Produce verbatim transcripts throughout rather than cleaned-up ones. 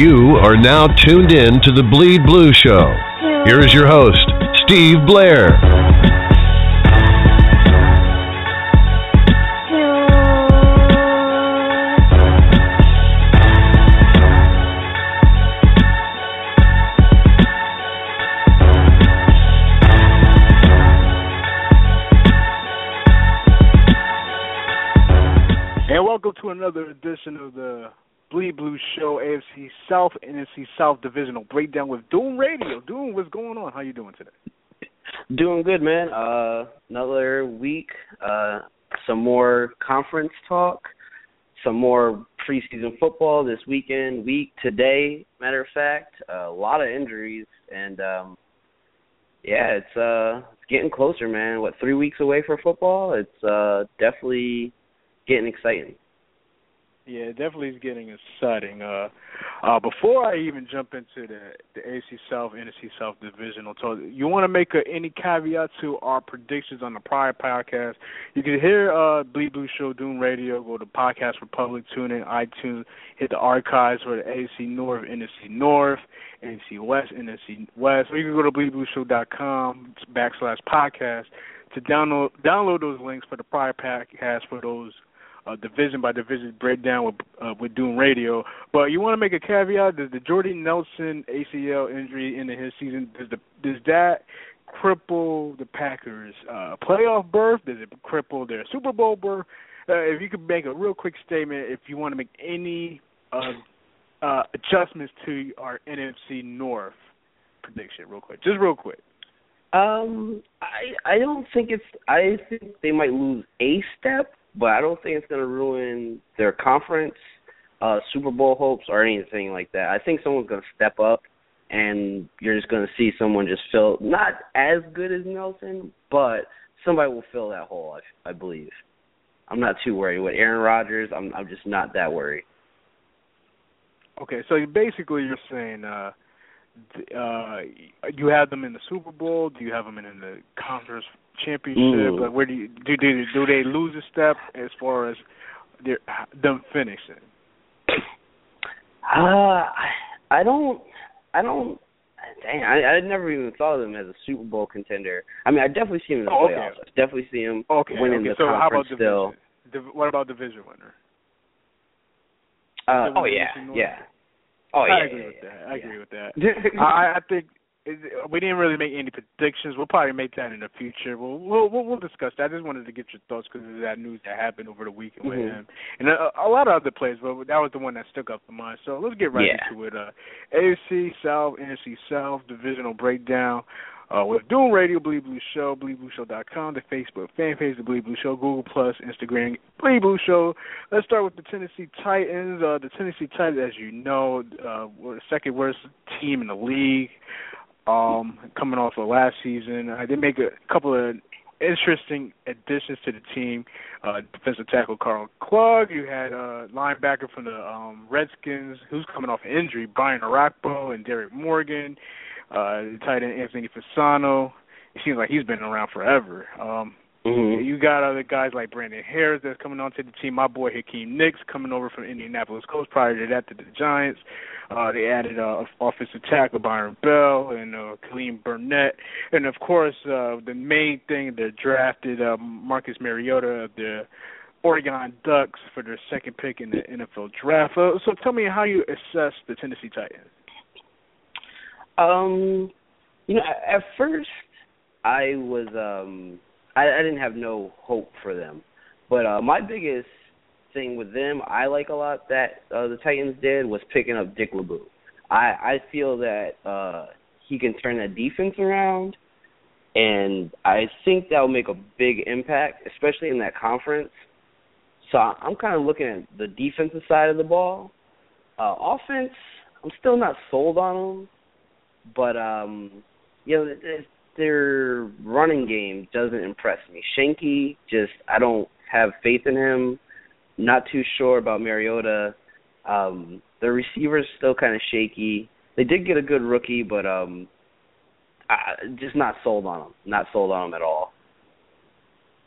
You are now tuned in to the Bleed Blue Show. Here is your host, Steve Blair. And welcome to another edition of the Bleed Blue Show, A F C South, N F C South Divisional Breakdown with Doom Radio. Doom, what's going on? How you doing today? Doing good, man. Uh, another week, uh, some more conference talk, some more preseason football this weekend, week, today, matter of fact. Uh, a lot of injuries, and, um, yeah, it's, uh, it's getting closer, man. What, three weeks away for football? It's uh, definitely getting exciting. Yeah, it definitely is getting exciting. Uh, uh, before I even jump into the, the A F C South, N F C South Divisional talk, you want to make a, any caveat to our predictions on the prior podcast? You can hear uh, Bleed Blue Show, Doom Radio, go to Podcast Republic, tune in, iTunes, hit the archives for the A F C North, N F C North, A F C West, N F C West, or you can go to bleed blue show dot com backslash podcast to download download those links for the prior podcast for those Uh, division by division breakdown with uh, with Doom Radio. But you want to make a caveat: does the Jordy Nelson A C L injury into his season does the does that cripple the Packers' uh, playoff berth? Does it cripple their Super Bowl berth? Uh, if you could make a real quick statement, if you want to make any uh, uh, adjustments to our N F C North prediction, real quick, just real quick. Um, I I don't think it's. I think they might lose a step, but I don't think it's going to ruin their conference, uh, Super Bowl hopes, or anything like that. I think someone's going to step up, and you're just going to see someone just fill, not as good as Nelson, but somebody will fill that hole, I, I believe. I'm not too worried. With Aaron Rodgers, I'm I'm just not that worried. Okay, so basically you're saying uh, uh, you have them in the Super Bowl. Do you have them in, in the conference championship? Mm. Like, where do you, do do do they lose a step as far as their, them finishing? Uh, I don't, I don't. Dang, I, I never even thought of them as a Super Bowl contender. I mean, I definitely see them in the oh, playoffs. okay. I definitely see them okay, winning okay. the so how conference about still. Div- what about division winner? Uh, oh yeah, yeah. Oh yeah. I agree yeah, with yeah, that. I yeah. agree with that. I, I think it, we didn't really make any predictions. We'll probably make that in the future. We'll we'll we'll, we'll discuss that. I just wanted to get your thoughts because of that news that happened over the weekend with mm-hmm. him and a, a lot of other players. But that was the one that stuck up in mind. So let's get right yeah. into it. Uh, A F C South, N F C South divisional breakdown. Uh, with Doom Radio, Bleed Blue Show, bleed blue show dot com, the Facebook fan page, the Bleed Blue Show, Google Plus, Instagram, Bleed Blue Show. Let's start with the Tennessee Titans. Uh, the Tennessee Titans, as you know, uh, were the second worst team in the league, um, coming off of last season. Uh, they make a couple of interesting additions to the team. Uh, defensive tackle Carl Klug. You had a linebacker from the um, Redskins who's coming off an injury, Brian Arakpo and Derek Morgan. Uh, the tight end Anthony Fasano. It seems like he's been around forever. Um, mm-hmm. You got other guys like Brandon Harris that's coming onto the team. My boy Hakeem Nicks coming over from Indianapolis Colts. Prior to that, to the Giants. Uh, they added uh, offensive tackle Byron Bell and uh, Kaleem Burnett. And, of course, uh, the main thing, they drafted uh, Marcus Mariota of the Oregon Ducks for their second pick in the N F L draft. Uh, so tell me how you assess the Tennessee Titans. Um, you know, at first I was um I, I didn't have no hope for them, but uh, my biggest thing with them I like a lot that uh, the Titans did was picking up Dick LeBeau. I I feel that uh, he can turn that defense around, and I think that will make a big impact, especially in that conference. So I'm kind of looking at the defensive side of the ball. Uh, offense, I'm still not sold on them. But, um, you know, their running game doesn't impress me. Schenke, just, I don't have faith in him. Not too sure about Mariota. Um, the receivers still kind of shaky. They did get a good rookie, but um, I, just not sold on them. Not sold on them at all.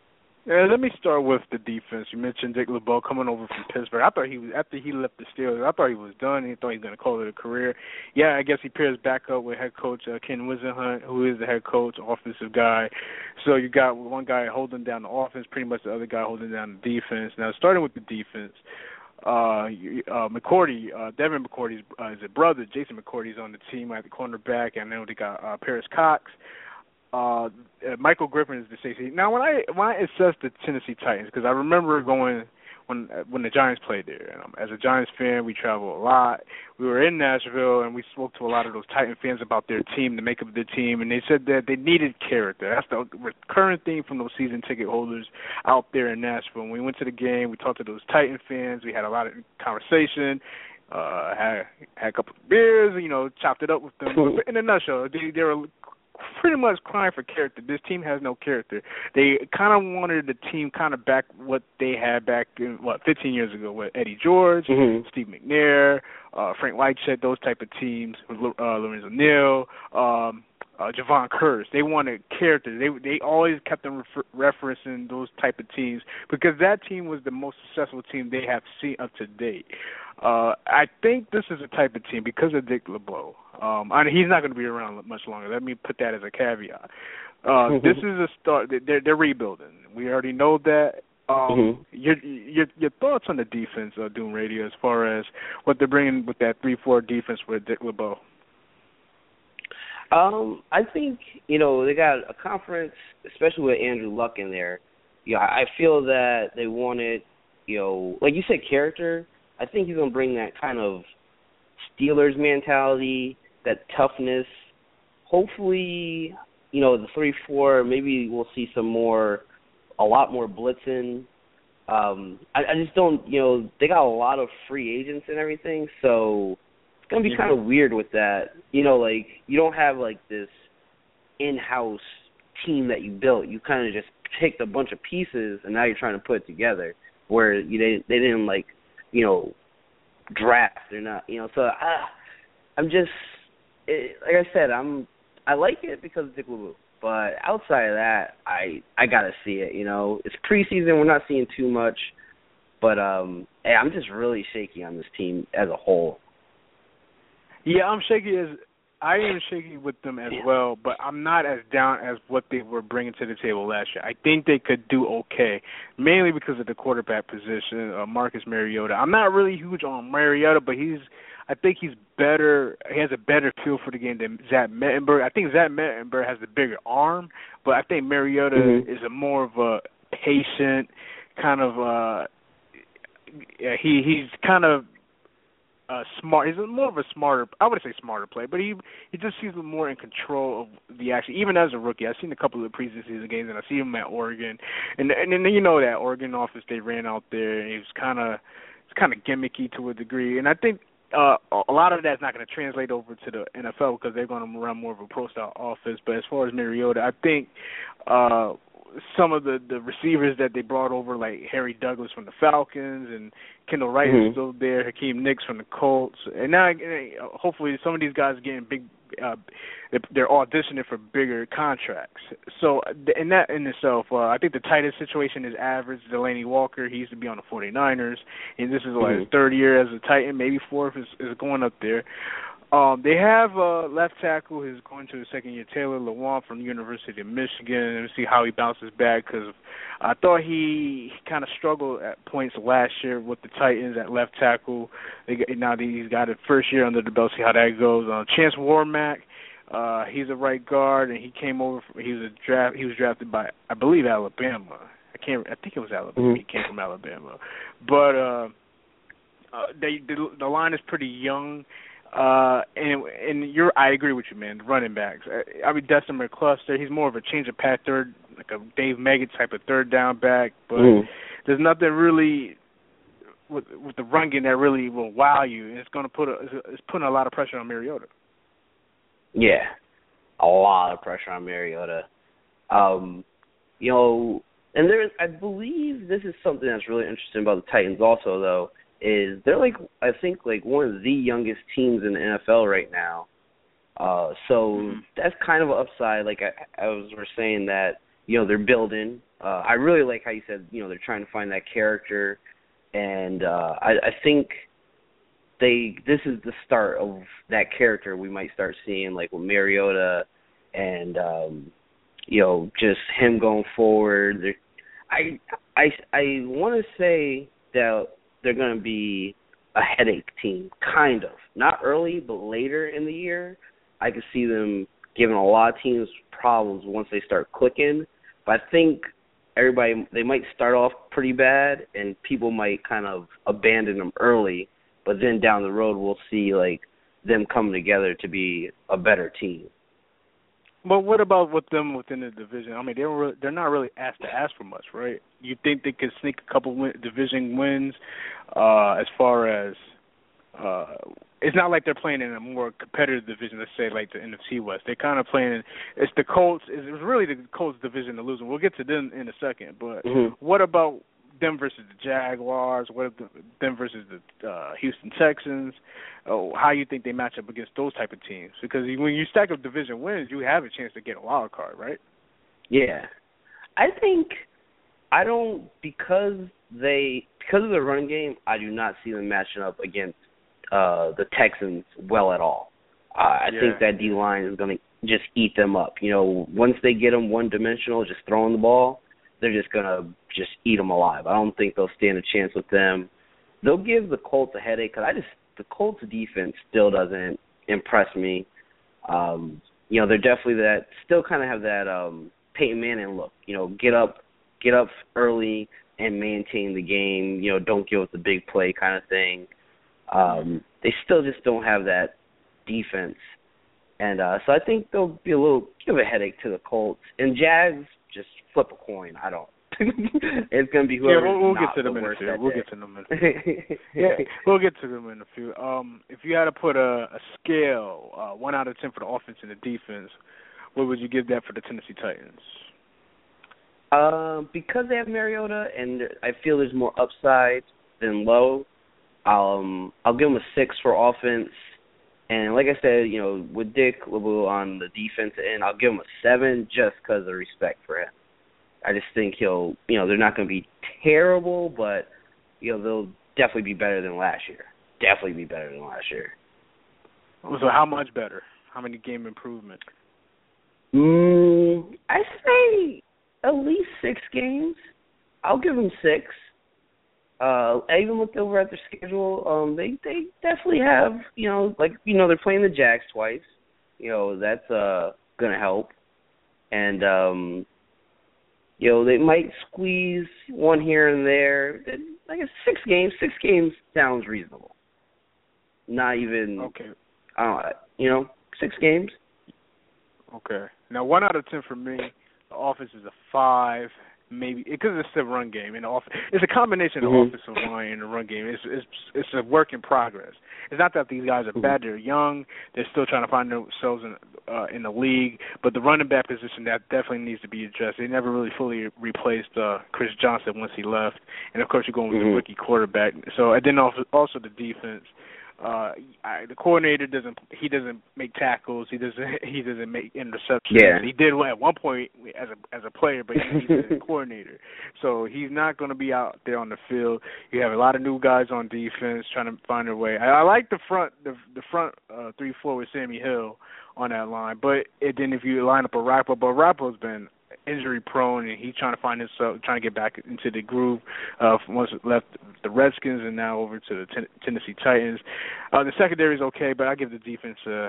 Yeah, let me start with the defense. You mentioned Dick LeBeau coming over from Pittsburgh. I thought he was after he left the Steelers. I thought he was done. He thought he was going to call it a career. Yeah, I guess he pairs back up with head coach uh, Ken Wisenhunt, who is the head coach, offensive guy. So you got one guy holding down the offense, pretty much the other guy holding down the defense. Now, starting with the defense, uh, uh, McCourty, uh, Devin McCourty's uh, his brother, Jason McCourty's on the team at the cornerback. And I know they got uh, Paris Cox. Uh, Michael Griffin is the safety. Now, when I when I assess the Tennessee Titans, because I remember going when when the Giants played there. And, um, as a Giants fan, we travel a lot. We were in Nashville, and we spoke to a lot of those Titan fans about their team, the makeup of their team, and they said that they needed character. That's the recurrent theme from those season ticket holders out there in Nashville. When we went to the game, we talked to those Titan fans. We had a lot of conversation. Uh, had had a couple of beers, you know, chopped it up with them. But in a nutshell, they they were pretty much crying for character. This team has no character. They kind of wanted the team kind of back what they had back in, what, fifteen years ago with Eddie George, mm-hmm. Steve McNair, uh, Frank Leitchett, those type of teams, uh, Lorenzo Neal, um, uh, Javon Curse. They wanted character. They they always kept them refer- referencing those type of teams because that team was the most successful team they have seen up to date. Uh, I think this is a type of team because of Dick LeBeau. Um, I mean, he's not going to be around much longer. Let me put that as a caveat. Uh, mm-hmm. This is a start. They're, they're rebuilding. We already know that. Um, mm-hmm. your, your your thoughts on the defense, uh, Doom Radio, as far as what they're bringing with that three four defense with Dick LeBeau? Um, I think, you know, they got a conference, especially with Andrew Luck in there. Yeah, I feel that they wanted, you know, like you said, character. I think he's going to bring that kind of Steelers mentality, that toughness. Hopefully, you know, the three four, maybe we'll see some more, a lot more blitzing. Um, I, I just don't, you know, they got a lot of free agents and everything, so it's going to be mm-hmm. kind of weird with that. You know, like, you don't have, like, this in-house team that you built. You kind of just picked a bunch of pieces, and now you're trying to put it together, where you they, they didn't, like, you know, draft. They're not, you know, so I, I'm just, it, like I said, I'm, I like it because of Dick LeBeau. But outside of that, I I gotta see it. You know, it's preseason. We're not seeing too much, but um, hey, I'm just really shaky on this team as a whole. Yeah, I'm shaky as I am shaky with them as yeah. well, but I'm not as down as what they were bringing to the table last year. I think they could do okay, mainly because of the quarterback position, uh, Marcus Mariota. I'm not really huge on Mariota, but he's. I think he's better. He has a better feel for the game than Zach Mettenberg. I think Zach Mettenberg has the bigger arm, but I think Mariota mm-hmm. is a more of a patient kind of. Uh, yeah, he he's kind of uh, smart. He's more of a smarter. I wouldn't say smarter player, but he he just seems more in control of the action. Even as a rookie, I've seen a couple of preseason games, and I see him at Oregon, and and then you know that Oregon offense they ran out there, and he was kind of it's kind of gimmicky to a degree, and I think. Uh, a lot of that's not going to translate over to the N F L because they're going to run more of a pro-style offense. But as far as Mariota, I think uh, some of the, the receivers that they brought over, like Harry Douglas from the Falcons and Kendall Wright mm-hmm. is still there, Hakeem Nicks from the Colts. And now, hopefully, some of these guys are getting big uh, – they're auditioning for bigger contracts. So in that in itself, uh, I think the tight end situation is average. Delaney Walker, he used to be on the 49ers, and this is like mm-hmm. his third year as a tight end, maybe fourth is, is going up there. Um, they have a uh, left tackle who's going to the second year, Taylor Lewan from the University of Michigan, and see how he bounces back because I thought he, he kind of struggled at points last year with the Titans at left tackle. They got, now he's got a first year under the belt, see how that goes. Uh, Chance Warmack, uh, he's a right guard, and he came over. From, he was a draft. He was drafted by, I believe, Alabama. I can't. I think it was Alabama. Mm-hmm. He came from Alabama, but uh, uh, they the, the line is pretty young. Uh, and and you're, I agree with you, man. The running backs. I, I mean, Dustin McCluster. He's more of a change of path third, like a Dave Meggett type of third down back. But mm. there's nothing really with with the run game that really will wow you. And it's going to put a, it's putting a lot of pressure on Mariota. Yeah, a lot of pressure on Mariota. Um, you know, and there, I believe this is something that's really interesting about the Titans. Also, though. Is they're like I think like one of the youngest teams in the N F L right now, uh, so mm-hmm. that's kind of an upside. Like I, I was were saying that you know they're building, Uh, I really like how you said, you know, they're trying to find that character, and uh, I, I think they this is the start of that character we might start seeing, like with Mariota, and um, you know, just him going forward. They're, I I I want to say that they're going to be a headache team, kind of. Not early, but later in the year, I could see them giving a lot of teams problems once they start clicking. But I think everybody, they might start off pretty bad, and people might kind of abandon them early. But then down the road, we'll see like them coming together to be a better team. But what about with them within the division? I mean, they're re- they're not really asked to ask for much, right? You think they could sneak a couple win- division wins? Uh, as far as uh, it's not like they're playing in a more competitive division. Let's say like the N F C West. They're kind of playing. In, it's the Colts. It's really the Colts division to lose. We'll get to them in a second. But Mm-hmm. what about them versus the Jaguars? What if the, them versus the uh, Houston Texans? Oh, how you think they match up against those type of teams? Because when you stack up division wins, you have a chance to get a wild card, right? Yeah, I think I don't because they because of their running game. I do not see them matching up against uh, the Texans well at all. Uh, I yeah. think that D line is going to just eat them up. You know, once they get them one dimensional, just throwing the ball, they're just going to just eat them alive. I don't think they'll stand a chance with them. They'll give the Colts a headache because I just the Colts defense still doesn't impress me. Um, you know, they're definitely that still kind of have that um, Peyton Manning look. You know, get up, get up early and maintain the game. You know, don't give up the big play kind of thing. Um, they still just don't have that defense, and uh, so I think they'll be a little give a headache to the Colts. And Jags just flip a coin. I don't. It's gonna be whoever. Yeah, we'll, we'll not get to them the in a worst few. that We'll day. get to them in a few. yeah, we'll get to them in a few. Um, if you had to put a, a scale, uh, one out of ten for the offense and the defense, what would you give that for the Tennessee Titans? Um, because they have Mariota, and I feel there's more upside than low. Um, I'll give them a six for offense, and like I said, you know, with Dick LeBeau on the defense end, I'll give him a seven just because of respect for him. I just think he'll, you know, they're not going to be terrible, but, you know, they'll definitely be better than last year. Definitely be better than last year. So how much better? How many game improvement? Mm, I say at least six games. I'll give them six. Uh, I even looked over at their schedule. Um, they they definitely have, you know, like, you know, they're playing the Jags twice. You know, that's uh going to help. And, um, you know, they might squeeze one here and there. Like six games, six games sounds reasonable. Not even, okay. I don't know, you know, six games. Okay. Now, one out of ten for me, the offense is a five, maybe, because it's the run game. And the off- it's a combination of Mm-hmm. the offensive line and the run game. It's, it's it's a work in progress. It's not that these guys are Mm-hmm. bad. They're young. They're still trying to find themselves in uh, in the league. But the running back position, that definitely needs to be addressed. They never really fully replaced uh, Chris Johnson once he left. And, of course, you're going with Mm-hmm. the rookie quarterback. So, and then also, also the defense. Uh, I, the coordinator doesn't. He doesn't make tackles. He doesn't. He doesn't make interceptions. Yeah. He did at one point as a as a player, but he's a coordinator. So he's not going to be out there on the field. You have a lot of new guys on defense trying to find their way. I, I like the front the the front uh, three four with Sammy Hill on that line, but it, then if you line up a Rappo, but Rappo's been injury prone, and he's trying to find himself, trying to get back into the groove. Uh, once left the Redskins and now over to the ten- Tennessee Titans. Uh, the secondary is okay, but I give the defense a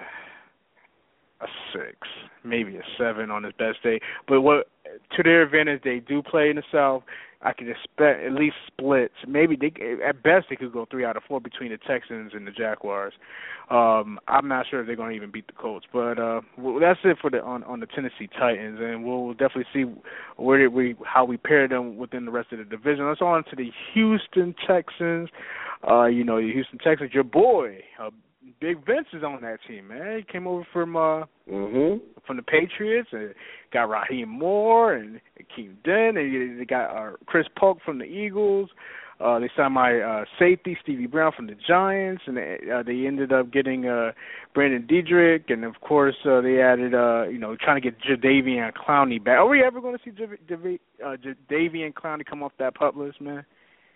a six, maybe a seven on his best day. But what to their advantage, they do play in the South. I could expect at least splits. Maybe they, at best they could go three out of four between the Texans and the Jaguars. Um, I'm not sure if they're going to even beat the Colts, but uh, well, that's it for the on, on the Tennessee Titans, and we'll definitely see where we how we pair them within the rest of the division. Let's on to the Houston Texans. Uh, you know, the Houston Texans, your boy, uh, Big Vince is on that team, man. He came over from uh, Mm-hmm. from the Patriots and got Raheem Moore and Keem Dent, and they got uh, Chris Polk from the Eagles. Uh, they signed my uh, safety, Stevie Brown, from the Giants, and they, uh, they ended up getting uh, Brandon Diedrich, and of course uh, they added, uh, you know, trying to get Jadeveon Clowney back. Are we ever going to see J- J- uh, Jadeveon Clowney come off that pup list, man?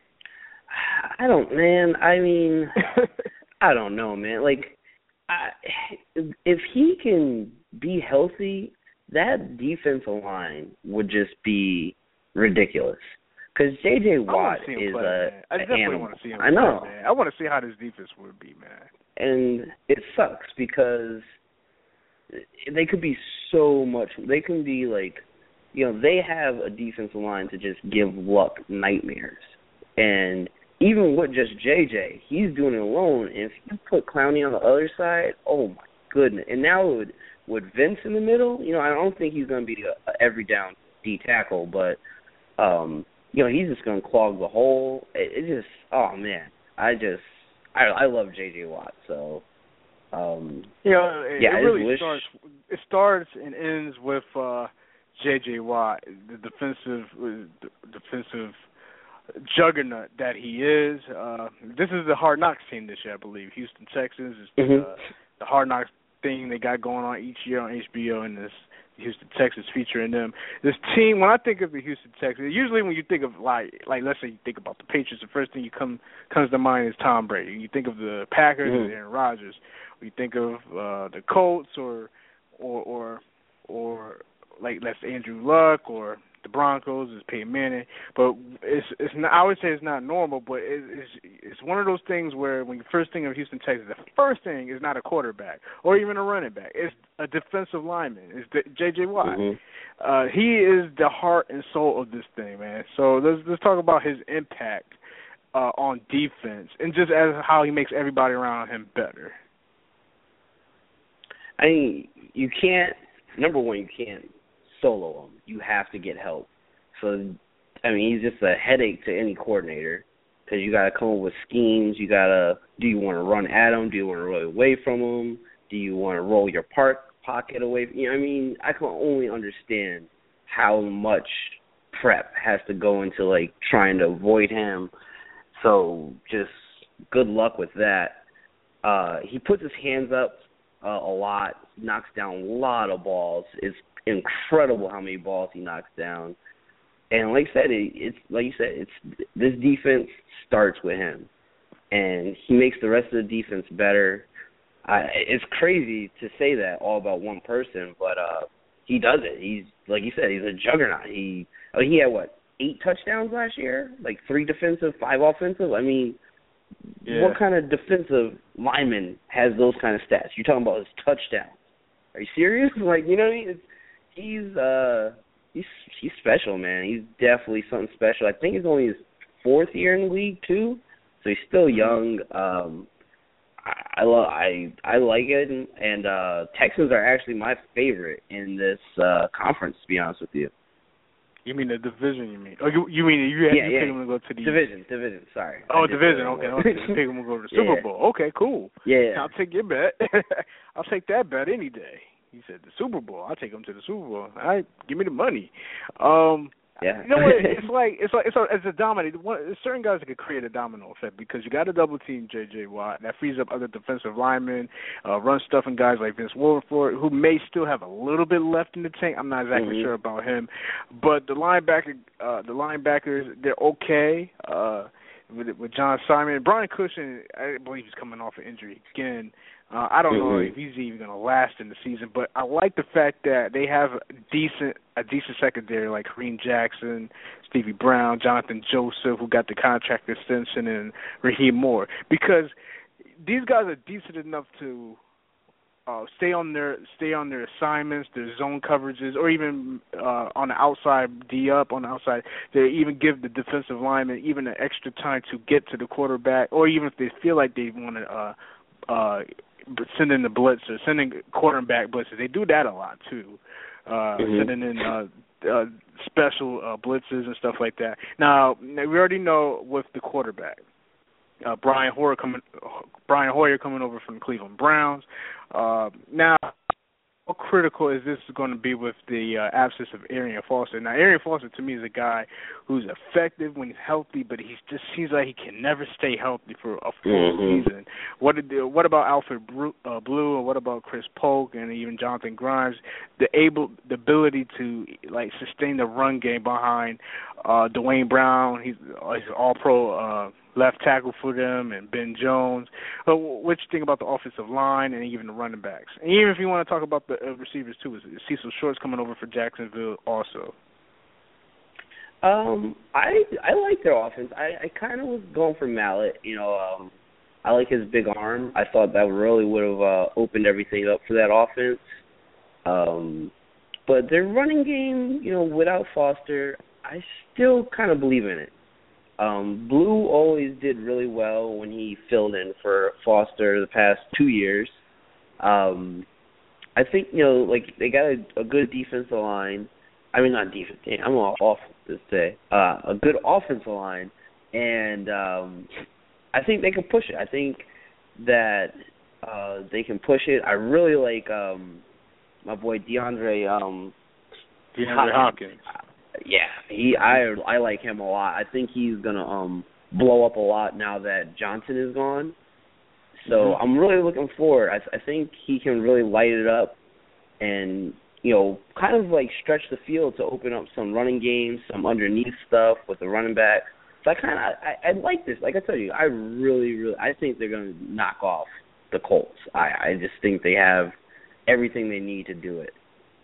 I don't, man. I mean, I don't know, man. Like, I, if he can be healthy, that defensive line would just be ridiculous. Because J J. Watt is play, a I definitely animal. want to see him. I know. Play, man. I want to see how this defense would be, man. And it sucks because they could be so much. They can be like, you know, they have a defensive line to just give Luck nightmares. And even with just J J, he's doing it alone. And if you put Clowney on the other side, oh my goodness. And now with, with Vince in the middle, you know, I don't think he's going to be a, a every down D tackle, but, um, you know, he's just going to clog the hole. It, it just, oh, man. I just, I I love J J. Watt, so, um, you know, it, yeah, it really wish... starts, it starts and ends with uh, J J. Watt, the defensive, uh, defensive juggernaut that he is. Uh, this is the Hard Knocks team this year, I believe. Houston Texans is the, mm-hmm. uh, the Hard Knocks thing they got going on each year on H B O, and this Houston Texans featuring them. This team, when I think of the Houston Texans, usually when you think of, like, like let's say you think about the Patriots, the first thing you come comes to mind is Tom Brady. You think of the Packers mm-hmm. and Aaron Rodgers. You think of uh, the Colts or, or, or, or like let's say Andrew Luck, or the Broncos is Peyton Manning. But it's it's not, I would say it's not normal, but it, it's it's one of those things where when you first think of Houston Texans, the first thing is not a quarterback or even a running back. It's a defensive lineman. It's J J. Watt. Mm-hmm. Uh, he is the heart and soul of this thing, man. So let's let's talk about his impact uh, on defense and just as how he makes everybody around him better. I mean, you can't. Number one, you can't solo him. You have to get help. So, I mean, he's just a headache to any coordinator because you got to come up with schemes. You got to, do you want to run at him? Do you want to roll away from him? Do you want to roll your park pocket away? You know, I mean, I can only understand how much prep has to go into, like, trying to avoid him. So, just good luck with that. Uh, he puts his hands up uh, a lot, knocks down a lot of balls. It's incredible how many balls he knocks down. And like I said, it, it's like you said, it's this defense starts with him, and he makes the rest of the defense better. I, it's crazy to say that all about one person, but uh, he does it. He's like you said, he's a juggernaut. He oh, he had what eight touchdowns last year, like three defensive, five offensive. I mean, yeah. What kind of defensive lineman has those kind of stats? You're talking about his touchdowns. Are you serious? Like, you know what I mean? It's, he's uh he's he's special, man. He's definitely something special. I think it's only his fourth year in the league too, so he's still young. Um, I, I love I I like it, and, and uh, Texans are actually my favorite in this uh, conference. To be honest with you. You mean the division? You mean? Oh, you you mean you have yeah, you yeah. pick them to go to the division? Division. Sorry. Oh, division. Okay, okay. You pick them to go to the Super yeah. Bowl. Okay, cool. Yeah. I'll take your bet. I'll take that bet any day. He said the Super Bowl. I'll take him to the Super Bowl. All right, give me the money. Um, yeah. You know what? It's like it's like it's a, it's a domino. One, certain guys that could create a domino effect because you got to double team J J. Watt. That frees up other defensive linemen, uh, run stuffing guys like Vince Wilfork, who may still have a little bit left in the tank. I'm not exactly mm-hmm. sure about him, but the linebacker, uh, the linebackers, they're okay. Uh, with, with John Simon, Brian Cushing, I believe he's coming off an injury again. Uh, I don't know mm-hmm. if he's even going to last in the season, but I like the fact that they have a decent a decent secondary like Kareem Jackson, Stevie Brown, Jonathan Joseph, who got the contract extension, and Raheem Moore, because these guys are decent enough to uh, stay on their stay on their assignments, their zone coverages, or even uh, on the outside D up on the outside. They even give the defensive lineman even an extra time to get to the quarterback, or even if they feel like they want to. Uh, uh, sending the blitz or sending quarterback blitzes. They do that a lot, too. Uh, mm-hmm. Sending in uh, uh, special uh, blitzes and stuff like that. Now, we already know with the quarterback, uh, Brian Hoyer coming Brian Hoyer coming over from the Cleveland Browns. Uh, now, critical is this going to be with the uh, absence of Arian Foster? Now, Arian Foster to me is a guy who's effective when he's healthy, but he just seems like he can never stay healthy for a full mm-hmm. season. What did the, what about Alfred Blue, uh, Blue, and what about Chris Polk, and even Jonathan Grimes? The able, the ability to like sustain the run game behind uh, Dwayne Brown. He's, he's all-pro. Uh, left tackle for them, and Ben Jones. But what you think about the offensive line and even the running backs? And even if you want to talk about the uh, receivers too, is Cecil Shorts coming over for Jacksonville also? Um, I I like their offense. I, I kind of was going for Mallett. You know, um, I like his big arm. I thought that really would have uh, opened everything up for that offense. Um, but their running game, you know, without Foster, I still kind of believe in it. Um, Blue always did really well when he filled in for Foster the past two years. Um, I think, you know, like they got a, a good defensive line. I mean, not defense. I'm all off this day. Uh, a good offensive line, and um, I think they can push it. I think that uh, they can push it. I really like um, my boy DeAndre. Um, DeAndre Hopkins. Yeah, he. I I like him a lot. I think he's gonna um blow up a lot now that Johnson is gone. So mm-hmm. I'm really looking forward. I, I think he can really light it up, and you know, kind of like stretch the field to open up some running games, some underneath stuff with the running back. So I kind of I, I like this. Like I tell you, I really, really, I think they're gonna knock off the Colts. I I just think they have everything they need to do it.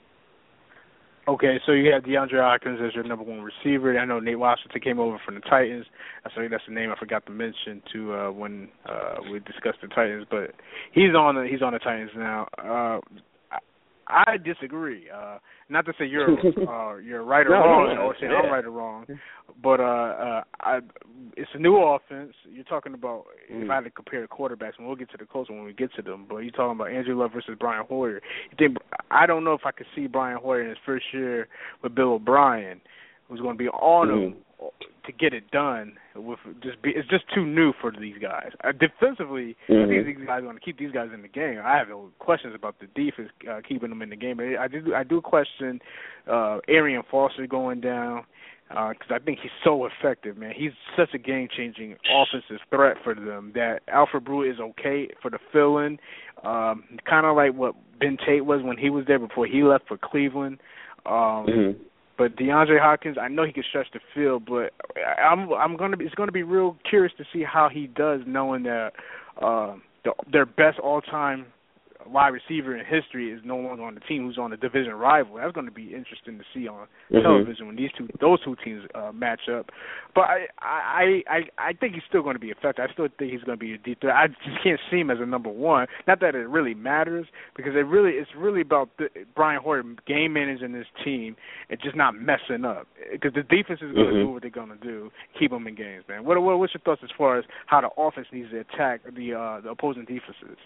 Okay, so you have DeAndre Hopkins as your number one receiver. I know Nate Washington came over from the Titans. I think that's the name I forgot to mention to uh, when uh, we discussed the Titans, but he's on the he's on the Titans now. Uh, I, I disagree. Uh, not to say you're uh, you're right or no, wrong, no, no, or say yeah. I'm right or wrong, but uh, uh, I, it's a new offense. You're talking about mm. if I had to compare the quarterbacks, and we'll get to the Colts when we get to them. But you're talking about Andrew Luck versus Brian Hoyer. You think I don't know if I could see Brian Hoyer in his first year with Bill O'Brien, who's going to be on mm. him to get it done. With just be, it's just too new for these guys. Uh, defensively, mm-hmm. I think these guys want to keep these guys in the game. I have no questions about the defense uh, keeping them in the game. But I do I do question uh, Arian Foster going down because uh, I think he's so effective, man. He's such a game-changing offensive threat for them that Alfred Brew is okay for the fill-in, um, kind of like what Ben Tate was when he was there before he left for Cleveland. Um, mm-hmm. But DeAndre Hopkins, I know he can stretch the field, but I'm I'm gonna be, it's gonna be real curious to see how he does, knowing that uh, the, their best all-time wide receiver in history is no longer on the team, who's on the division rival. That's going to be interesting to see on mm-hmm. television when these two those two teams uh, match up. But I I, I I think he's still going to be effective. I still think he's going to be a deep threat. I just can't see him as a number one. Not that it really matters, because it really it's really about the, Brian Hoyer game managing this team and just not messing up. Because the defense is going to mm-hmm. do what they're going to do, keep them in games, man. What, what what's your thoughts as far as how the offense needs to attack the uh, the opposing defenses?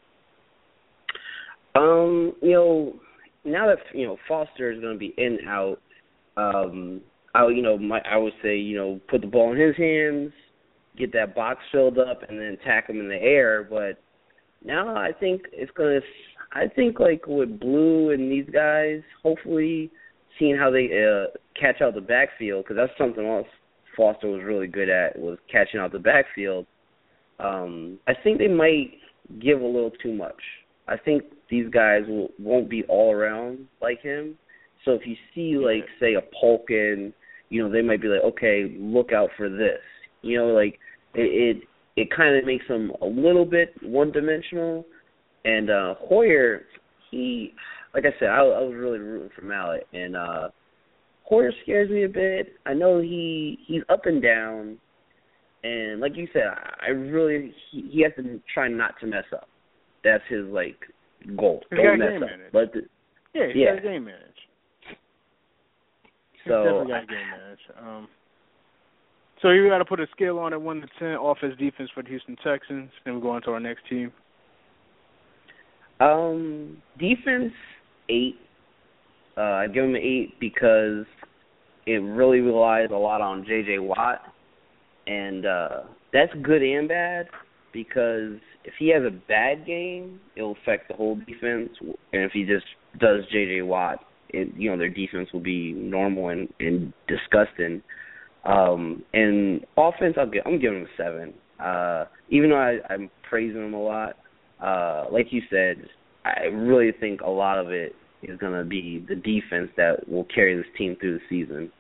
Um, you know, now that you know Foster is going to be in and out, um, I you know my, I would say you know put the ball in his hands, get that box filled up, and then attack him in the air. But now I think it's going to. I think like with Blue and these guys, hopefully seeing how they uh, catch out the backfield, because that's something else Foster was really good at, was catching out the backfield. Um, I think they might give a little too much. I think these guys will, won't be all around like him. So if you see, like, say, a Polkin, you know, they might be like, okay, look out for this. You know, like, it it, it kind of makes them a little bit one-dimensional. And uh, Hoyer, he, like I said, I, I was really rooting for Mallett. And uh, Hoyer scares me a bit. I know he he's up and down. And like you said, I really, he, he has to try not to mess up. That's his, like, goal. He's Don't got mess game up. manage. But the, yeah, he's yeah. got to game manage. So, he's definitely got to game manage. Um, so you got to put a scale on it, one to ten, offense, defense for the Houston Texans. Then we go on to our next team. Um, defense, eight. Uh, I give him an eight because it really relies a lot on J J Watt. And uh, that's good and bad, because if he has a bad game, it'll affect the whole defense. And if he just does J J. Watt, it, you know, their defense will be normal and, and disgusting. Um, and offense, I'll get, I'm giving them a seven. Uh, even though I, I'm praising them a lot, uh, like you said, I really think a lot of it is going to be the defense that will carry this team through the season.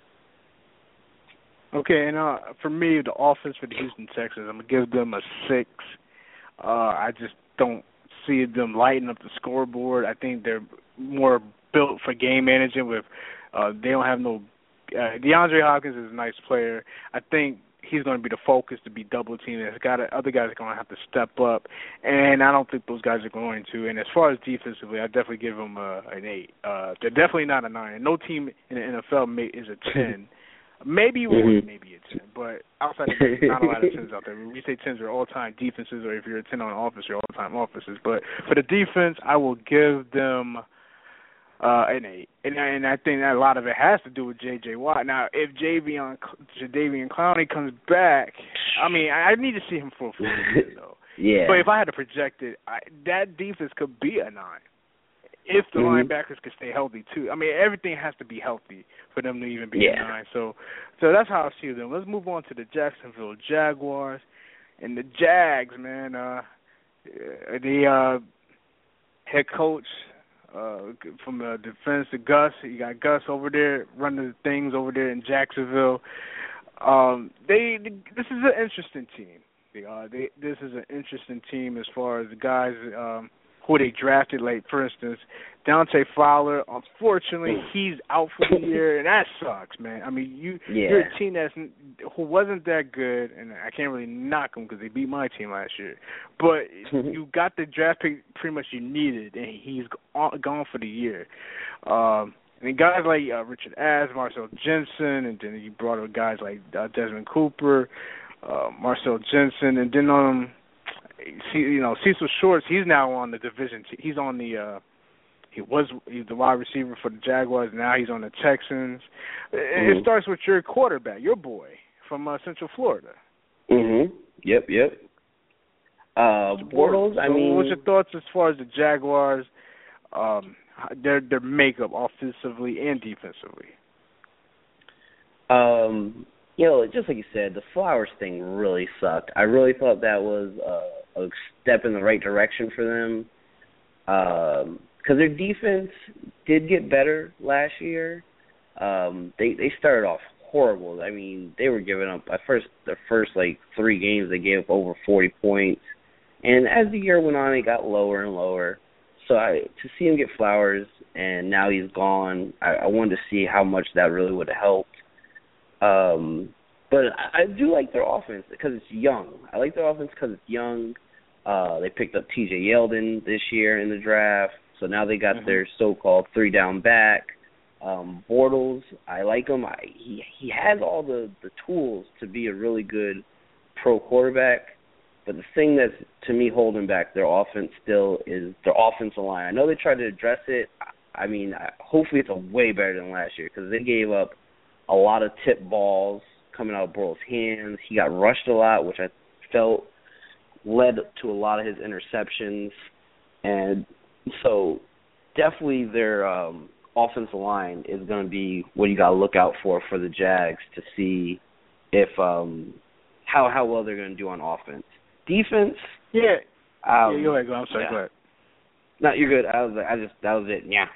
Okay, and uh, for me, the offense for the Houston Texans, I'm going to give them a six. Uh, I just don't see them lighting up the scoreboard. I think they're more built for game management. With uh, they don't have no uh, DeAndre Hopkins is a nice player. I think he's going to be the focus to be double teamed. There's got other guys are going to have to step up, and I don't think those guys are going to. And as far as defensively, I definitely give them a, an eight. Uh, they're definitely not a nine. And no team in the N F L may, is a ten. Maybe one, mm-hmm. maybe a ten, but outside of that, not a lot of tens out there. When we say tens are all-time defenses, or if you're a ten on offense, you're all-time offenses. But for the defense, I will give them uh, an eight, and, and I think that a lot of it has to do with J J. Watt. Now, if Jadeveon Jadeveon Clowney comes back, I mean, I need to see him for a full season, though. Yeah. But if I had to project it, I, that defense could be a nine. If the mm-hmm. linebackers could stay healthy too, I mean everything has to be healthy for them to even be yeah. a nine. So, so that's how I see them. Let's move on to the Jacksonville Jaguars and the Jags, man. Uh, the uh, head coach uh, from the defense, to Gus. You got Gus over there running the things over there in Jacksonville. Um, they, they this is an interesting team. They, uh, they this is an interesting team as far as the guys. Um, who they drafted late. For instance, Dante Fowler, unfortunately, he's out for the year, and that sucks, man. I mean, you, yeah. you're a team that's, who wasn't that good, and I can't really knock them because they beat my team last year. But you got the draft pick pretty much you needed, and he's gone for the year. Um, and guys like uh, Richard As, Marcel Jensen, and then you brought up guys like uh, Desmond Cooper, uh, Marcel Jensen, and then um. See, you know, Cecil Shorts, he's now on the division. T- he's on the, uh, he was he's the wide receiver for the Jaguars. Now he's on the Texans. Mm-hmm. It starts with your quarterback, your boy from uh, Central Florida. Mm-hmm. Yep, yep. Uh, Bortles, so I mean. What's your thoughts as far as the Jaguars, um, their their makeup offensively and defensively? Um, you know, just like you said, the Flowers thing really sucked. I really thought that was uh, a step in the right direction for them, because um, their defense did get better last year. Um, they they started off horrible. I mean, they were giving up at first the first like three games they gave up over forty points, and as the year went on, it got lower and lower. So I, to see him get Flowers and now he's gone, I, I wanted to see how much that really would have helped. Um, but I, I do like their offense because it's young. I like their offense because it's young. Uh, they picked up T J Yeldon this year in the draft, so now they got mm-hmm. their so-called three-down back. Um, Bortles, I like him. I, he he has all the, the tools to be a really good pro quarterback. But the thing that's, to me, holding back their offense still is their offensive line. I know they tried to address it. I mean, hopefully it's a way better than last year because they gave up a lot of tip balls coming out of Bortles' hands. He got rushed a lot, which I felt led to a lot of his interceptions. And so definitely their um, offensive line is going to be what you got to look out for for the Jags to see if um, how how well they're going to do on offense. Defense, yeah, um, yeah. Go ahead, go. I'm sorry. Yeah. Go ahead. No, you're good. I was, I just, that was it. Yeah.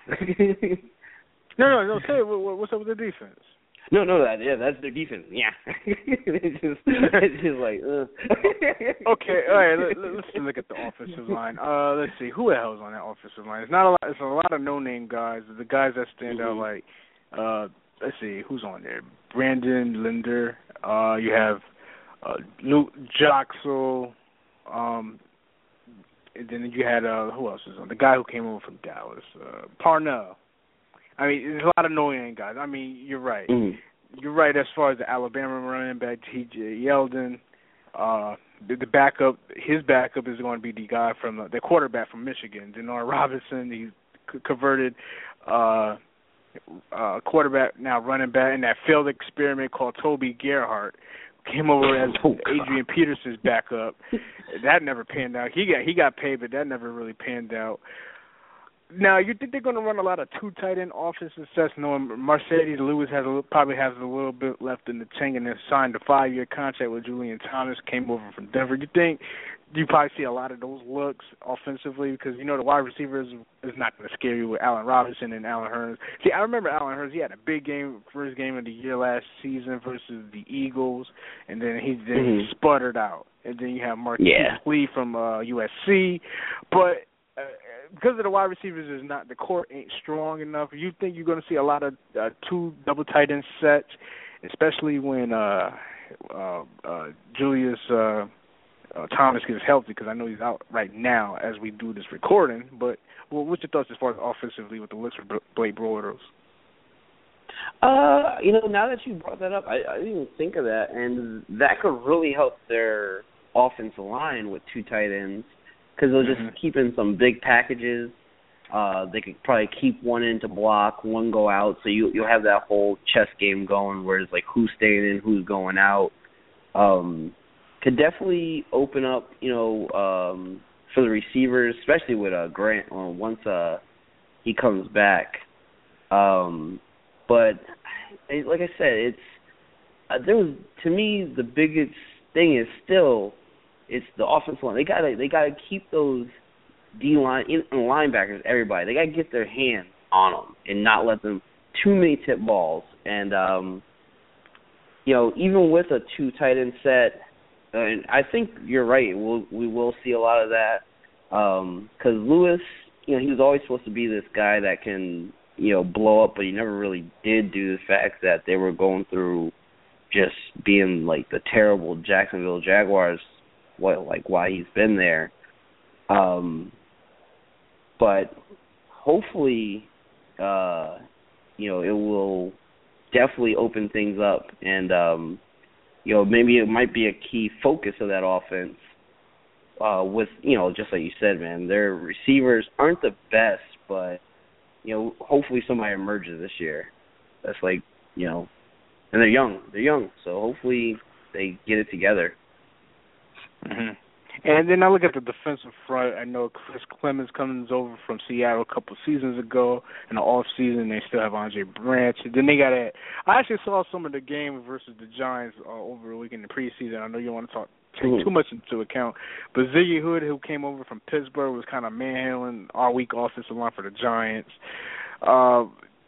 no, no, no. Say, what, what's up with the defense? No, no, that yeah, that's their defense. Yeah. it's just, it's just like. Uh. Okay, all right. Let, let's look at the offensive line. Uh, let's see who the hell's on that offensive line. It's not a lot. It's a lot of no-name guys. The guys that stand mm-hmm. out, like, uh, let's see who's on there. Brandon Linder. Uh, you have uh, Luke Joxel. Um, and then you had, uh, who else is on? The guy who came over from Dallas, uh, Parnell. I mean, there's a lot of no-name guys. I mean, you're right. Mm. You're right as far as the Alabama running back, T J Yeldon. Uh, the, the backup, his backup is going to be the guy from, uh, the quarterback from Michigan, Denard Robinson. He's c- converted uh, uh, quarterback, now running back in that failed experiment called Toby Gerhart. Came over as oh, Adrian Peterson's backup. That never panned out. He got he got paid, but that never really panned out. now you think they're going to run a lot of two tight end offensive sets, knowing Mercedes Lewis has a, probably has a little bit left in the tank, and then signed a five year contract with Julian Thomas, came over from Denver. You think you probably see a lot of those looks offensively, because you know the wide receivers is not going to scare you with Allen Robinson and Allen Hurns. See, I remember Allen Hurns. He had a big game, first game of the year last season versus the Eagles, and then he then mm-hmm. he sputtered out. And then you have Marquise yeah. Lee from uh, U S C, but uh, because of the wide receivers is not the court ain't strong enough. You think you're going to see a lot of uh, two double tight end sets, especially when uh, uh, uh, Julius. Uh, Uh, Thomas gets healthy, because I know he's out right now as we do this recording. But well, what's your thoughts as far as offensively with the looks for Blake Bortles? Uh, you know, now that you brought that up, I, I didn't even think of that, and that could really help their offensive line with two tight ends, because they'll just mm-hmm. keep in some big packages. Uh, they could probably keep one in to block, one go out, so you you'll have that whole chess game going, where it's like who's staying in, who's going out. Um. Could definitely open up, you know, um, for the receivers, especially with uh, Grant uh, once uh, he comes back. Um, but like I said, it's uh, there was to me the biggest thing is still it's the offensive line. They gotta they gotta keep those D line in, linebackers, everybody. They gotta get their hands on them and not let them too many tip balls. And um, you know, even with a two tight end set. And I think you're right. We'll, we will see a lot of that because um, Lewis, you know, he was always supposed to be this guy that can, you know, blow up, but he never really did due to the fact that they were going through just being like the terrible Jacksonville Jaguars, what like why he's been there. Um, but hopefully, uh, you know, it will definitely open things up and. Um, You know, maybe it might be a key focus of that offense uh, with, you know, just like you said, man, their receivers aren't the best, but, you know, hopefully somebody emerges this year. That's like, you know, and they're young. They're young, so hopefully they get it together. Mm-hmm. And then I look at the defensive front. I know Chris Clemens comes over from Seattle a couple of seasons ago. In the off season, they still have Andre Branch. Then they got a. I actually saw some of the game versus the Giants uh, over the week in the preseason. I know you don't want to talk take mm-hmm. too much into account, but Ziggy Hood, who came over from Pittsburgh, was kind of manhandling our weak offensive line for the Giants. Uh,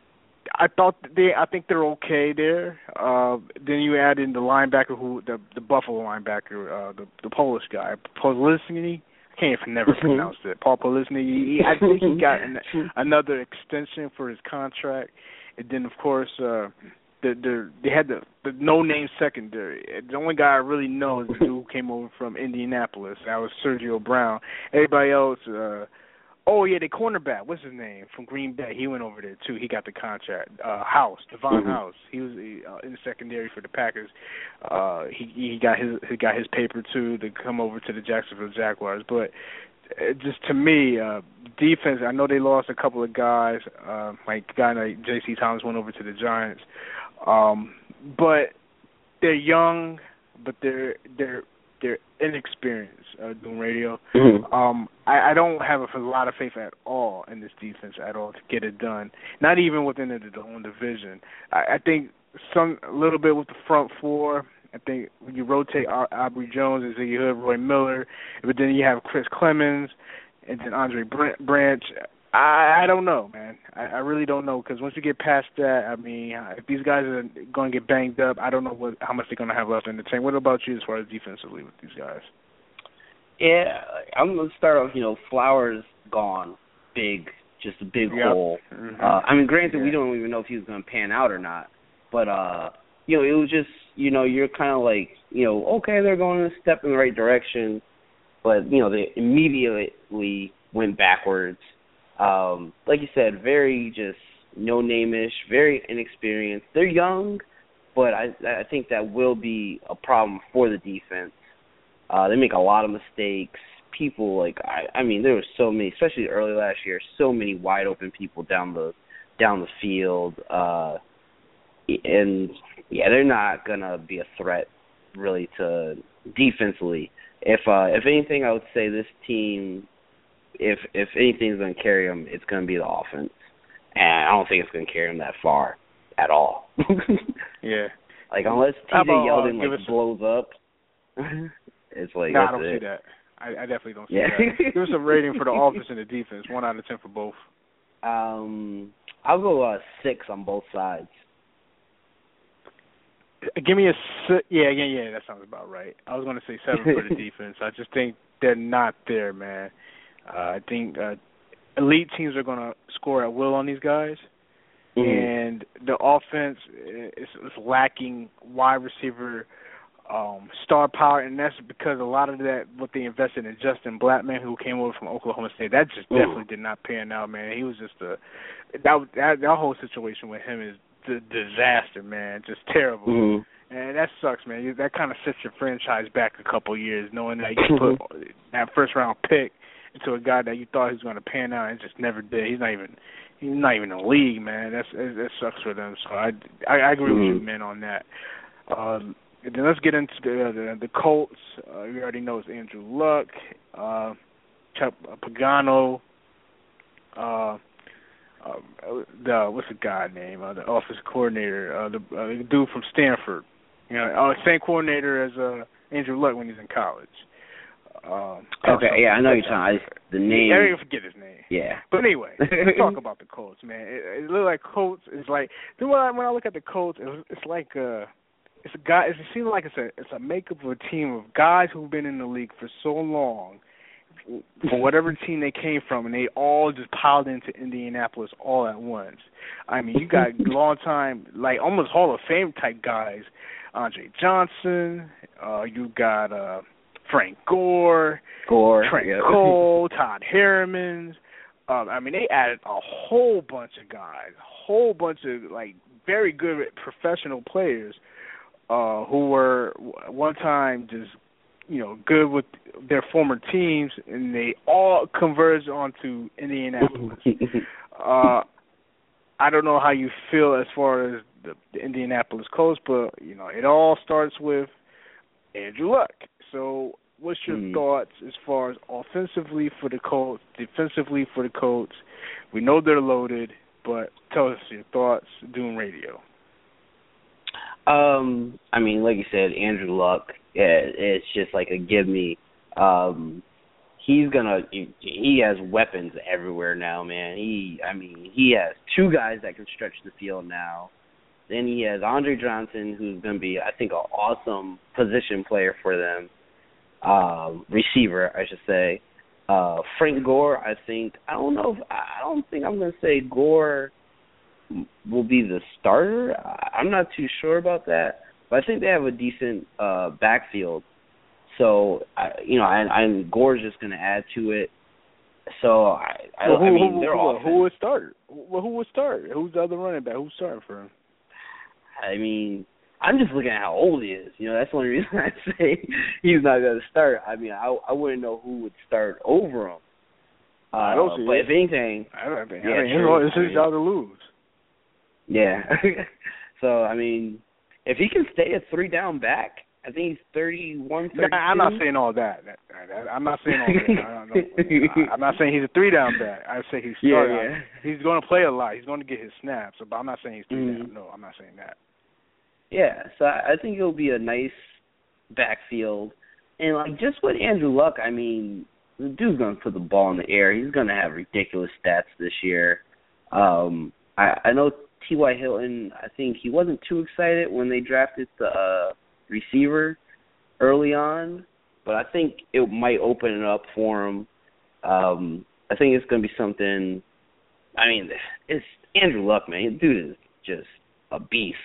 I thought they. I think they're okay there. Uh, then you add in the linebacker, who the the Buffalo linebacker, uh, the the Polish guy, Polizny. I can't even never pronounce it. Paul Polizny. He, I think he got an, another extension for his contract. And then of course, uh, the the they had the the no name secondary. The only guy I really know is the dude who came over from Indianapolis. That was Sergio Brown. Everybody else. Uh, Oh, yeah, the cornerback, what's his name, from Green Bay. He went over there, too. He got the contract. Uh, House, Devon mm-hmm. House. He was uh, in the secondary for the Packers. Uh, he he got his he got his paper, too, to come over to the Jacksonville Jaguars. But it just to me, uh, defense, I know they lost a couple of guys. Uh, like a guy like J C Thomas went over to the Giants. Um, but they're young, but they're they're they're inexperienced uh, doing radio. Mm-hmm. Um, I, I don't have a, a lot of faith at all in this defense at all to get it done. Not even within the, the own division. I, I think some a little bit with the front four. I think when you rotate Aubrey Jones and Ziggy Hood, Roy Miller, but then you have Chris Clemens and then Andre Branch. I, I don't know, man. I, I really don't know because once you get past that, I mean, if these guys are going to get banged up, I don't know what how much they're going to have left in the tank. What about you as far as defensively with these guys? Yeah, I'm going to start off, you know, Flowers gone, big, just a big yep. hole. Mm-hmm. Uh, I mean, granted, yeah. we don't even know if he was going to pan out or not, but, uh, you know, it was just, you know, you're kind of like, you know, okay, they're going to step in the right direction, but, you know, they immediately went backwards. Um, like you said, very just no-name-ish, very inexperienced. They're young, but I, I think that will be a problem for the defense. Uh, they make a lot of mistakes. People, like, I, I mean, there were so many, especially early last year, so many wide-open people down the down the field. Uh, and, yeah, they're not going to be a threat, really, to defensively. If, uh, if anything, I would say this team if if anything's going to carry them, it's going to be the offense, and I don't think it's going to carry them that far at all. Yeah. Like unless T J Yeldon uh, like blows up, it's like no, that's I don't it. see that. I, I definitely don't see yeah. that. Give us a rating for the offense and the defense. One out of ten for both. Um, I'll go uh, six on both sides. Give me a si- yeah, yeah, yeah. That sounds about right. I was going to say seven for the defense. I just think they're not there, man. Uh, I think uh, elite teams are going to score at will on these guys. Mm-hmm. And the offense is, is lacking wide receiver um, star power, and that's because a lot of that, what they invested in Justin Blackman, who came over from Oklahoma State, that just mm-hmm. definitely did not pan out, man. He was just a that that, that whole situation with him is a disaster, man, just terrible. Mm-hmm. And that sucks, man. That kind of sets your franchise back a couple years, knowing that you put that first round pick into a guy that you thought he was going to pan out and just never did. He's not even. He's not even in the league, man. That's that sucks for them. So I, I, I agree mm-hmm. with you, man, on that. Um, then let's get into the the, the Colts. Uh, you already know it's Andrew Luck, uh, Chuck Pagano, uh, uh, the what's the guy name? Uh, the offensive coordinator, uh, the, uh, the dude from Stanford. You know, uh, same coordinator as uh, Andrew Luck when he's in college. Um, okay, yeah, I know you're talking. I, the name. I don't forget his name. Yeah. But anyway, let's talk about the Colts, man. It, it looks like Colts is like. Then when I, when I look at the Colts, it's, it's like uh, it's a guy. It seems like it's a it's a makeup of a team of guys who've been in the league for so long, for whatever team they came from, and they all just piled into Indianapolis all at once. I mean, you got long time, like almost Hall of Fame type guys, Andre Johnson. Uh, you got. Uh, Frank Gore, Gore Trent yeah. Cole, Todd Herremans. Um, I mean, they added a whole bunch of guys, a whole bunch of, like, very good professional players uh, who were one time just, you know, good with their former teams, and they all converged onto Indianapolis. uh, I don't know how you feel as far as the, the Indianapolis Colts, but, you know, it all starts with Andrew Luck. So what's your mm. thoughts as far as offensively for the Colts, defensively for the Colts? We know they're loaded, but tell us your thoughts doing radio. Um, I mean, like you said, Andrew Luck, it's just like a give me. Um, he's gonna, he, he has weapons everywhere now, man. He, I mean, he has two guys that can stretch the field now. Then he has Andre Johnson, who's going to be, I think, an awesome position player for them, um, receiver, I should say. Uh, Frank Gore, I think, I don't know, if, I don't think I'm going to say Gore will be the starter. I'm not too sure about that, but I think they have a decent uh, backfield. So, I, you know, and, and Gore's just going to add to it. So, I, I, well, who, I mean, who, they're who, who would start? Well, who would start? Who's the other running back? Who's starting for him? I mean, I'm just looking at how old he is. You know, that's the only reason I say he's not going to start. I mean, I I wouldn't know who would start over him. Uh, I don't see but it. if anything, I don't think. Yeah, I mean, true. it's his job to lose. Yeah. So I mean, if he can stay a three down back, I think he's thirty-one, thirty-two. Nah, I'm not saying all that. that, that I'm not saying all that. I don't, I'm not saying he's a three down back. I say he's starting. Yeah, yeah. He's going to play a lot. He's going to get his snaps. But I'm not saying he's three mm. down. No, I'm not saying that. Yeah, so I think it'll be a nice backfield. And, like, just with Andrew Luck, I mean, the dude's going to put the ball in the air. He's going to have ridiculous stats this year. Um, I, I know T Y. Hilton, I think he wasn't too excited when they drafted the uh, receiver early on, but I think it might open it up for him. Um, I think it's going to be something. I mean, it's Andrew Luck, man. The dude is just a beast.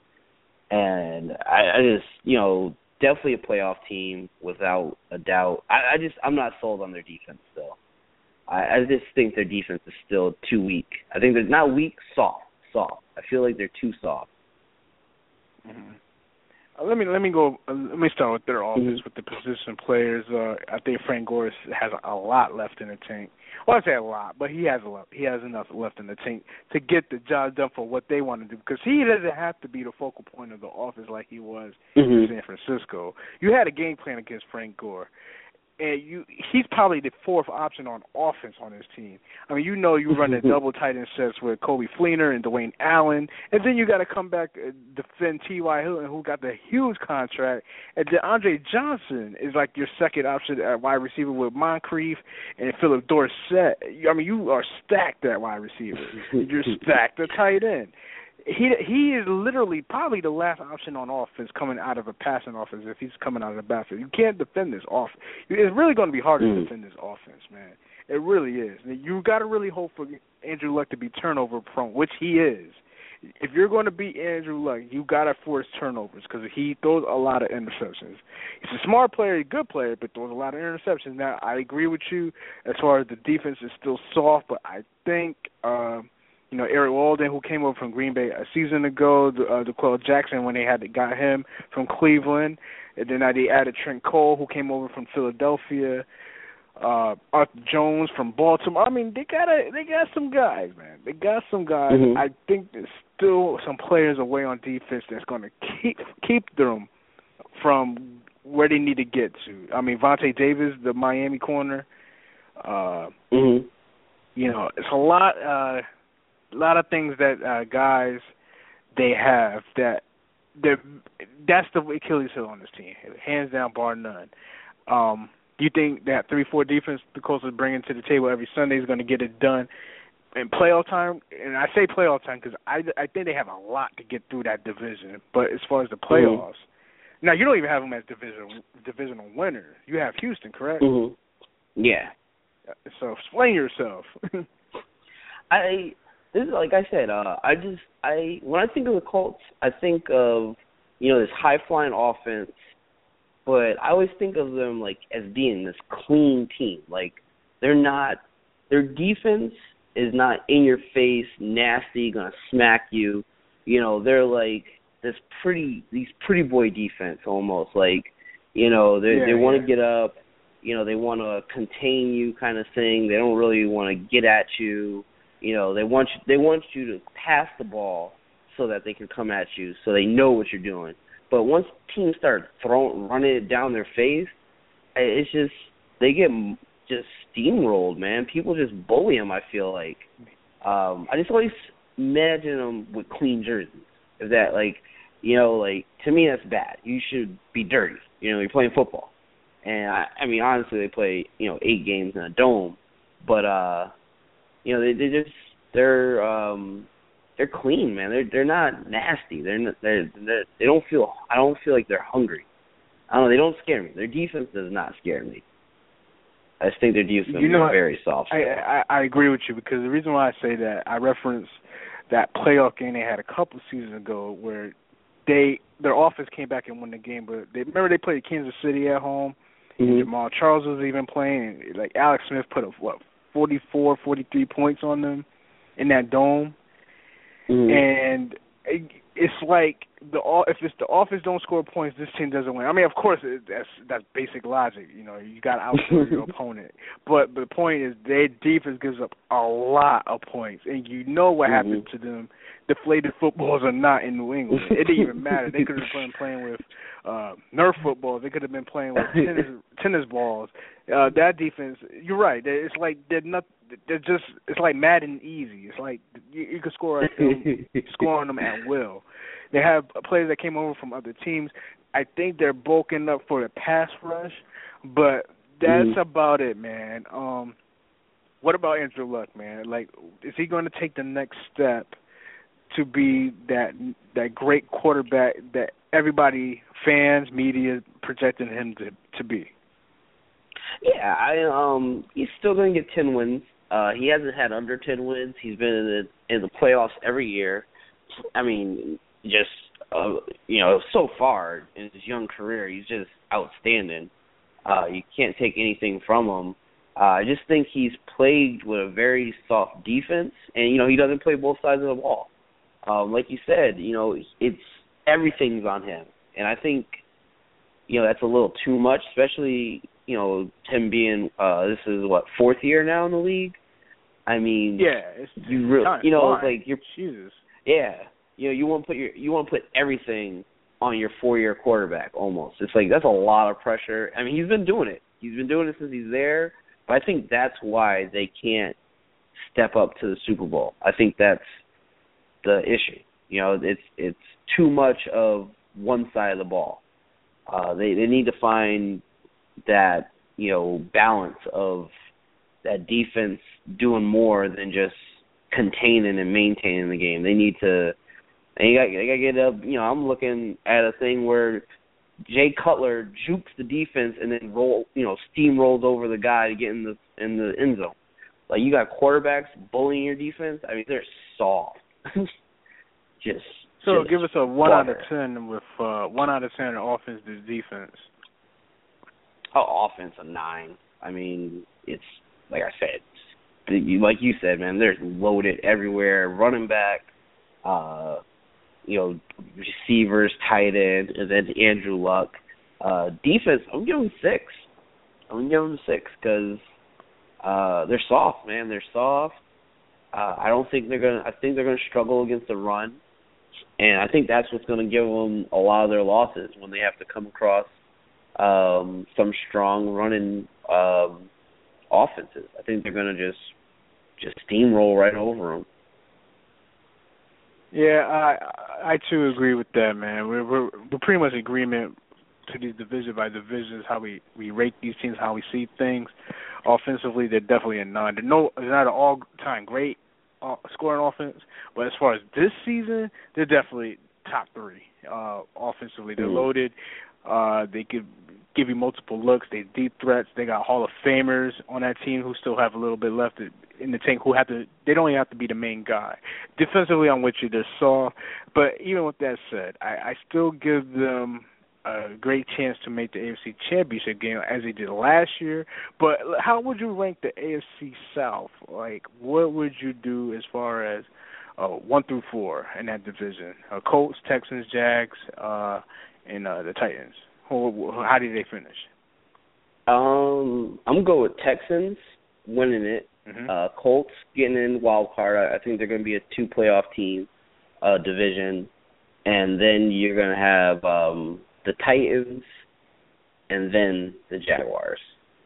And I, I just, you know, definitely a playoff team without a doubt. I, I just, I'm not sold on their defense still. I, I just think their defense is still too weak. I think they're not weak, soft, soft. I feel like they're too soft. Mm-hmm. Uh, let me let me go. Uh, let me start with their offense, mm-hmm. with the position players. Uh, I think Frank Gore has a, a lot left in the tank. Well, I say a lot, but he has a lot. He has enough left in the tank to get the job done for what they want to do. Because he doesn't have to be the focal point of the offense like he was mm-hmm. in San Francisco. You had a game plan against Frank Gore. and you he's probably the fourth option on offense on his team. I mean, you know, you run a double tight end sets with Kobe Fleener and Dwayne Allen, and then you got to come back and defend T Y. Hilton, who got the huge contract, and DeAndre Johnson is like your second option at wide receiver with Moncrief and Philip Dorsett. I mean, you are stacked at wide receiver. You're stacked at tight end. He he is literally probably the last option on offense coming out of a passing offense if he's coming out of the backfield. You can't defend this offense. It's really going to be hard to mm. defend this offense, man. It really is. You got to really hope for Andrew Luck to be turnover prone, which he is. If you're going to beat Andrew Luck, you got to force turnovers because he throws a lot of interceptions. He's a smart player, a good player, but throws a lot of interceptions. Now, I agree with you as far as the defense is still soft, but I think uh, – you know, Eric Walden, who came over from Green Bay a season ago, uh, DeQuell Jackson when they had got him from Cleveland, and then they added Trent Cole, who came over from Philadelphia, uh, Arthur Jones from Baltimore. I mean, they got a, they got some guys, man. They got some guys. Mm-hmm. I think there's still some players away on defense that's going to keep keep them from where they need to get to. I mean, Vontae Davis, the Miami corner. Uh, mm-hmm. You know, it's a lot. Uh, A lot of things that uh, guys they have that that's the Achilles heel on this team, hands down, bar none. Um, do you think that three four defense the Colts is bringing to the table every Sunday is going to get it done in playoff time? And I say playoff time because I, I think they have a lot to get through that division. But as far as the playoffs, mm-hmm. now you don't even have them as division divisional winners. You have Houston, correct? Mm-hmm. Yeah. So explain yourself. I. This is like I said. Uh, I just I when I think of the Colts, I think of you know this high flying offense, but I always think of them like as being this clean team. Like they're not. Their defense is not in your face, nasty, gonna smack you. You know they're like this pretty these pretty boy defense almost. Like you know they yeah, they want to yeah. get up. You know they want to contain you kind of thing. They don't really want to get at you. You know, they want you, they want you to pass the ball so that they can come at you, so they know what you're doing. But once teams start throwing, running it down their face, it's just they get just steamrolled, man. People just bully them. I feel like um, I just always imagine them with clean jerseys. If that, like, you know, like to me that's bad. You should be dirty. You know, you're playing football, and I, I mean honestly, they play you know eight games in a dome, but. uh You know, they they just they're um they're clean, man. They're they're not nasty. They're not, they're, they're they don't feel I don't feel like they're hungry. I don't know. They don't scare me. Their defense does not scare me. I just think their defense you know, is very soft. I, I I agree with you because the reason why I say that I reference that playoff game they had a couple seasons ago where they their offense came back and won the game, but they remember they played Kansas City at home. Mm-hmm. And Jamal Charles was even playing. Like Alex Smith put a what. forty-four, forty-three points on them in that dome. Mm-hmm. And it's like the if it's the offense don't score points, this team doesn't win. I mean, of course, it, that's that's basic logic. You know, you got to outscore your opponent. But the point is, their defense gives up a lot of points, and you know what mm-hmm. happened to them. Deflated footballs are not in New England. It didn't even matter. They could have been playing with uh, Nerf footballs. They could have been playing with tennis tennis balls. Uh, that defense, you're right. It's like they're not. They're just. It's like Madden easy. It's like you, you can score them, score on them at will. They have players that came over from other teams. I think they're bulking up for the pass rush, but that's mm. about it, man. Um, what about Andrew Luck, man? Like, is he going to take the next step to be that that great quarterback that everybody, fans, media, projecting him to to be? Yeah, I um, he's still going to get ten wins. Uh, he hasn't had under ten wins. He's been in the in the playoffs every year. I mean, just uh, you know, so far in his young career, he's just outstanding. Uh, you can't take anything from him. Uh, I just think he's plagued with a very soft defense, and you know, he doesn't play both sides of the ball. Um, like you said, you know, it's everything's on him, and I think you know that's a little too much, especially you know him being uh, this is what fourth year now in the league. I mean, yeah, it's, you really, you know, fine. like you're Jesus, yeah, you know, you want to put your you want to put everything on your four year quarterback almost. It's like that's a lot of pressure. I mean, he's been doing it. He's been doing it since he's there. But I think that's why they can't step up to the Super Bowl. I think that's the issue. You know, it's it's too much of one side of the ball. Uh, they they need to find that, you know, balance of that defense doing more than just containing and maintaining the game. They need to. And you got they got to get up. You know, I'm looking at a thing where Jay Cutler jukes the defense and then roll, you know, steamrolls over the guy to get in the in the end zone. Like, you got quarterbacks bullying your defense. I mean, they're soft. just so just give us a one butter. out of ten with uh, one out of ten in offense to defense. Oh, offense a nine. I mean, it's like I said, the, you, like you said, man. They're loaded everywhere. Running back, uh, you know, receivers, tight end, and then Andrew Luck. Uh, defense, I'm giving them six. I'm giving them six because uh, they're soft, man. They're soft. Uh, I don't think they're gonna. I think they're gonna struggle against the run, and I think that's what's gonna give them a lot of their losses when they have to come across um, some strong running um, offenses. I think they're gonna just just steamroll right over them. Yeah, I I too agree with that, man. We're we're we're pretty much in agreement to these division by divisions, how we, we rate these teams, how we see things. Offensively, they're definitely a nine. They're no, they're not an all-time great uh, scoring offense, but as far as this season, they're definitely top three. Uh, offensively, they're mm-hmm. loaded. Uh, they could give you multiple looks. They're deep threats. They got Hall of Famers on that team who still have a little bit left in the tank. Who have to? They don't even have to be the main guy. Defensively, I'm with you. They're soft, but even with that said, I, I still give them a great chance to make the A F C Championship game as they did last year. But how would you rank the A F C South? Like, what would you do as far as uh, one through four in that division? Uh, Colts, Texans, Jags, uh, and uh, the Titans. How, how did they finish? Um, I'm going to go with Texans winning it. Mm-hmm. Uh, Colts getting in wild card. I think they're going to be a two playoff team uh, division. And then you're going to have um, the Titans, and then the Jaguars.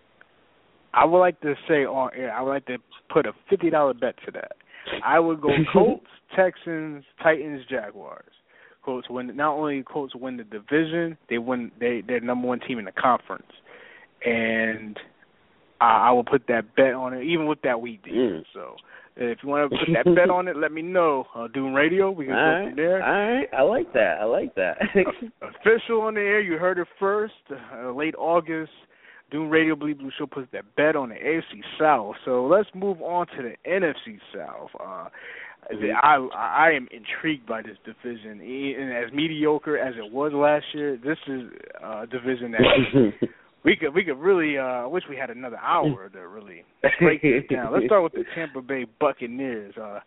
I would like to say on air, I would like to put a fifty dollars bet to that. I would go Colts, Texans, Titans, Jaguars. Colts win. Not only Colts win the division, they win. They they're number one team in the conference, and I, I will put that bet on it, even with that weak defense. Mm. So. If you want to put that bet on it, let me know. Uh, Doom Radio, we can all go right, from there. All right, I like that. I like that. Official on the air, you heard it first. Uh, late August, Doom Radio, Bleed Blue Show puts that bet on the A F C South. So let's move on to the N F C South. Uh, I I am intrigued by this division. And as mediocre as it was last year, this is a division that we could we could really. I uh, wish we had another hour to really break it down. Let's start with the Tampa Bay Buccaneers. Uh,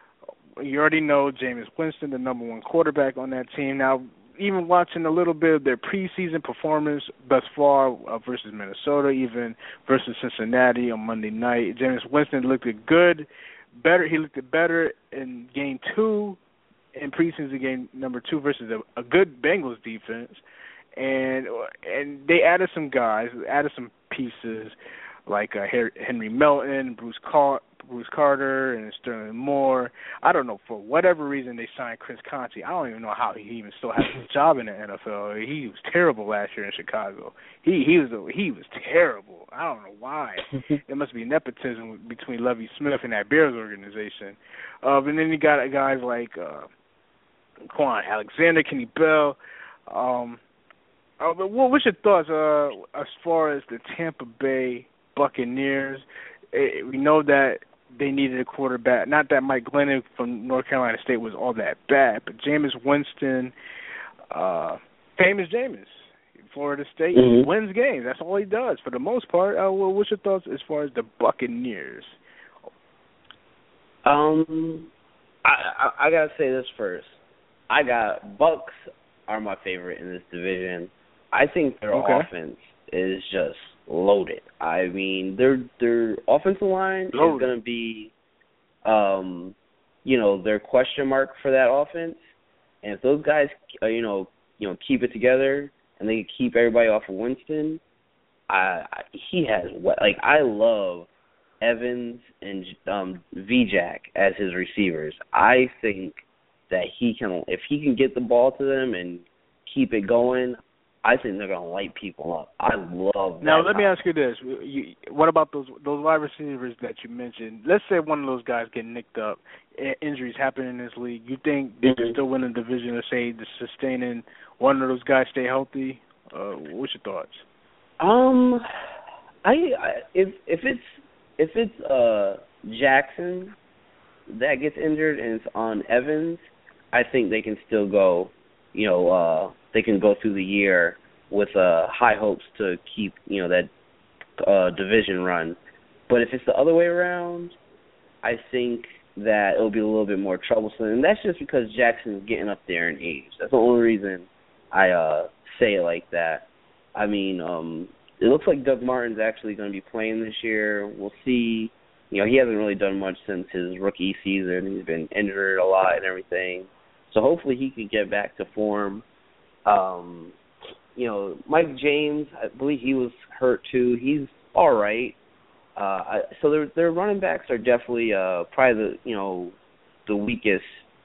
you already know Jameis Winston, the number one quarterback on that team. Now, even watching a little bit of their preseason performance thus far uh, versus Minnesota, even versus Cincinnati on Monday night, Jameis Winston looked good. Better, he looked better in game two, in preseason game number two versus a, a good Bengals defense. And and they added some guys, added some pieces like uh, Henry Melton, Bruce Car- Bruce Carter, and Sterling Moore. I don't know, for whatever reason they signed Chris Conte. I don't even know how he even still has a job in the N F L. He was terrible last year in Chicago. He he was he was terrible. I don't know why. There must be nepotism between Lovie Smith and that Bears organization. Uh, and then you got guys like uh, Quan Alexander, Kenny Bell. Um, Uh, but what, what's your thoughts uh, as far as the Tampa Bay Buccaneers? It, we know that they needed a quarterback. Not that Mike Glennon from North Carolina State was all that bad, but Jameis Winston, uh, famous Jameis, Florida State, mm-hmm. wins games. That's all he does for the most part. Uh, well, what's your thoughts as far as the Buccaneers? Um, I, I, I gotta say this first. I got Bucks are my favorite in this division. I think their okay. offense is just loaded. I mean, their their offensive line loaded. is going to be, um, you know, their question mark for that offense. And if those guys, uh, you know, you know, keep it together and they keep everybody off of Winston, I, I he has what like I love Evans and um, V-Jack as his receivers. I think that he can, if he can get the ball to them and keep it going, I think they're going to light people up. I love that. Now, let me ask you this. You, what about those those wide receivers that you mentioned? Let's say one of those guys get nicked up, injuries happen in this league. You think they mm-hmm. can still win the division or say the sustaining one of those guys stay healthy? Uh, what's your thoughts? Um, I, I if if it's if it's uh Jackson that gets injured and it's on Evans, I think they can still go. You know, uh, they can go through the year with uh, high hopes to keep, you know, that uh, division run. But if it's the other way around, I think that it'll be a little bit more troublesome. And that's just because Jackson's getting up there in age. That's the only reason I uh, say it like that. I mean, um, it looks like Doug Martin's actually going to be playing this year. We'll see. You know, he hasn't really done much since his rookie season. He's been injured a lot and everything. So hopefully he can get back to form. Um, you know, Mike James, I believe he was hurt too. He's all right. Uh, I, so their their running backs are definitely uh, probably the you know the weakest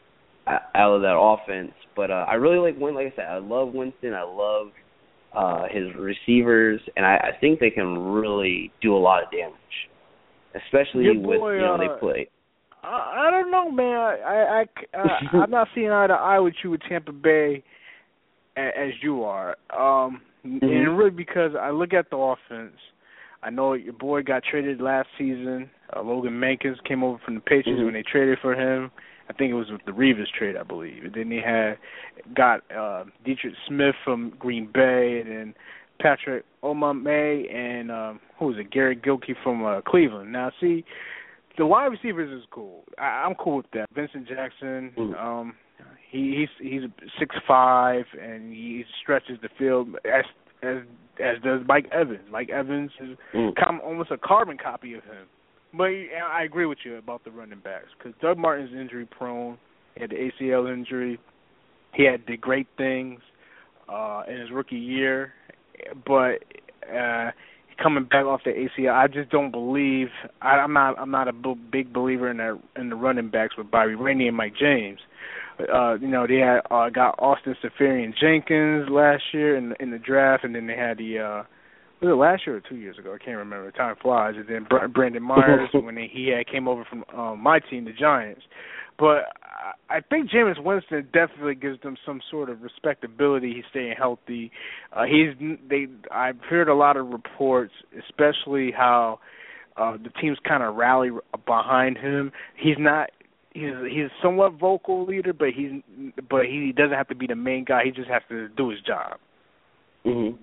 out of that offense. But uh, I really like Winston. Like I said, I love Winston. I love uh, his receivers, and I, I think they can really do a lot of damage, especially Your with boy, you know uh, they play. I, I don't know, man. I, I, uh, I'm not seeing eye to eye with you with Tampa Bay as, as you are. Um, mm-hmm. And really because I look at the offense. I know your boy got traded last season. Uh, Logan Mankins came over from the Patriots mm-hmm. when they traded for him. I think it was with the Revis trade, I believe. And then they had got uh, Dietrich Smith from Green Bay, and then Patrick Omameh, and um, who was it, Garrett Gilkey from uh, Cleveland. Now, see, the wide receivers is cool. I, I'm cool with that. Vincent Jackson, um, he, he's he's six five, and he stretches the field as as as does Mike Evans. Mike Evans is mm. kind of almost a carbon copy of him. But I agree with you about the running backs because Doug Martin's injury prone. He had the A C L injury. He had did great things uh, in his rookie year, but uh, coming back off the A C L, I just don't believe. I, I'm not. I'm not a big believer in that in the running backs with Bobby Rainey and Mike James. Uh, you know, they had uh, got Austin Seferian Jenkins last year in in the draft, and then they had the. Uh, Was it last year or two years ago? I can't remember. Time flies. And then Brandon Myers when he had came over from um, my team, the Giants. But I think Jameis Winston definitely gives them some sort of respectability. He's staying healthy. Uh, he's they. I've heard a lot of reports, especially how uh, the teams kind of rally behind him. He's not. He's he's somewhat vocal leader, but he's but he doesn't have to be the main guy. He just has to do his job. Mhm.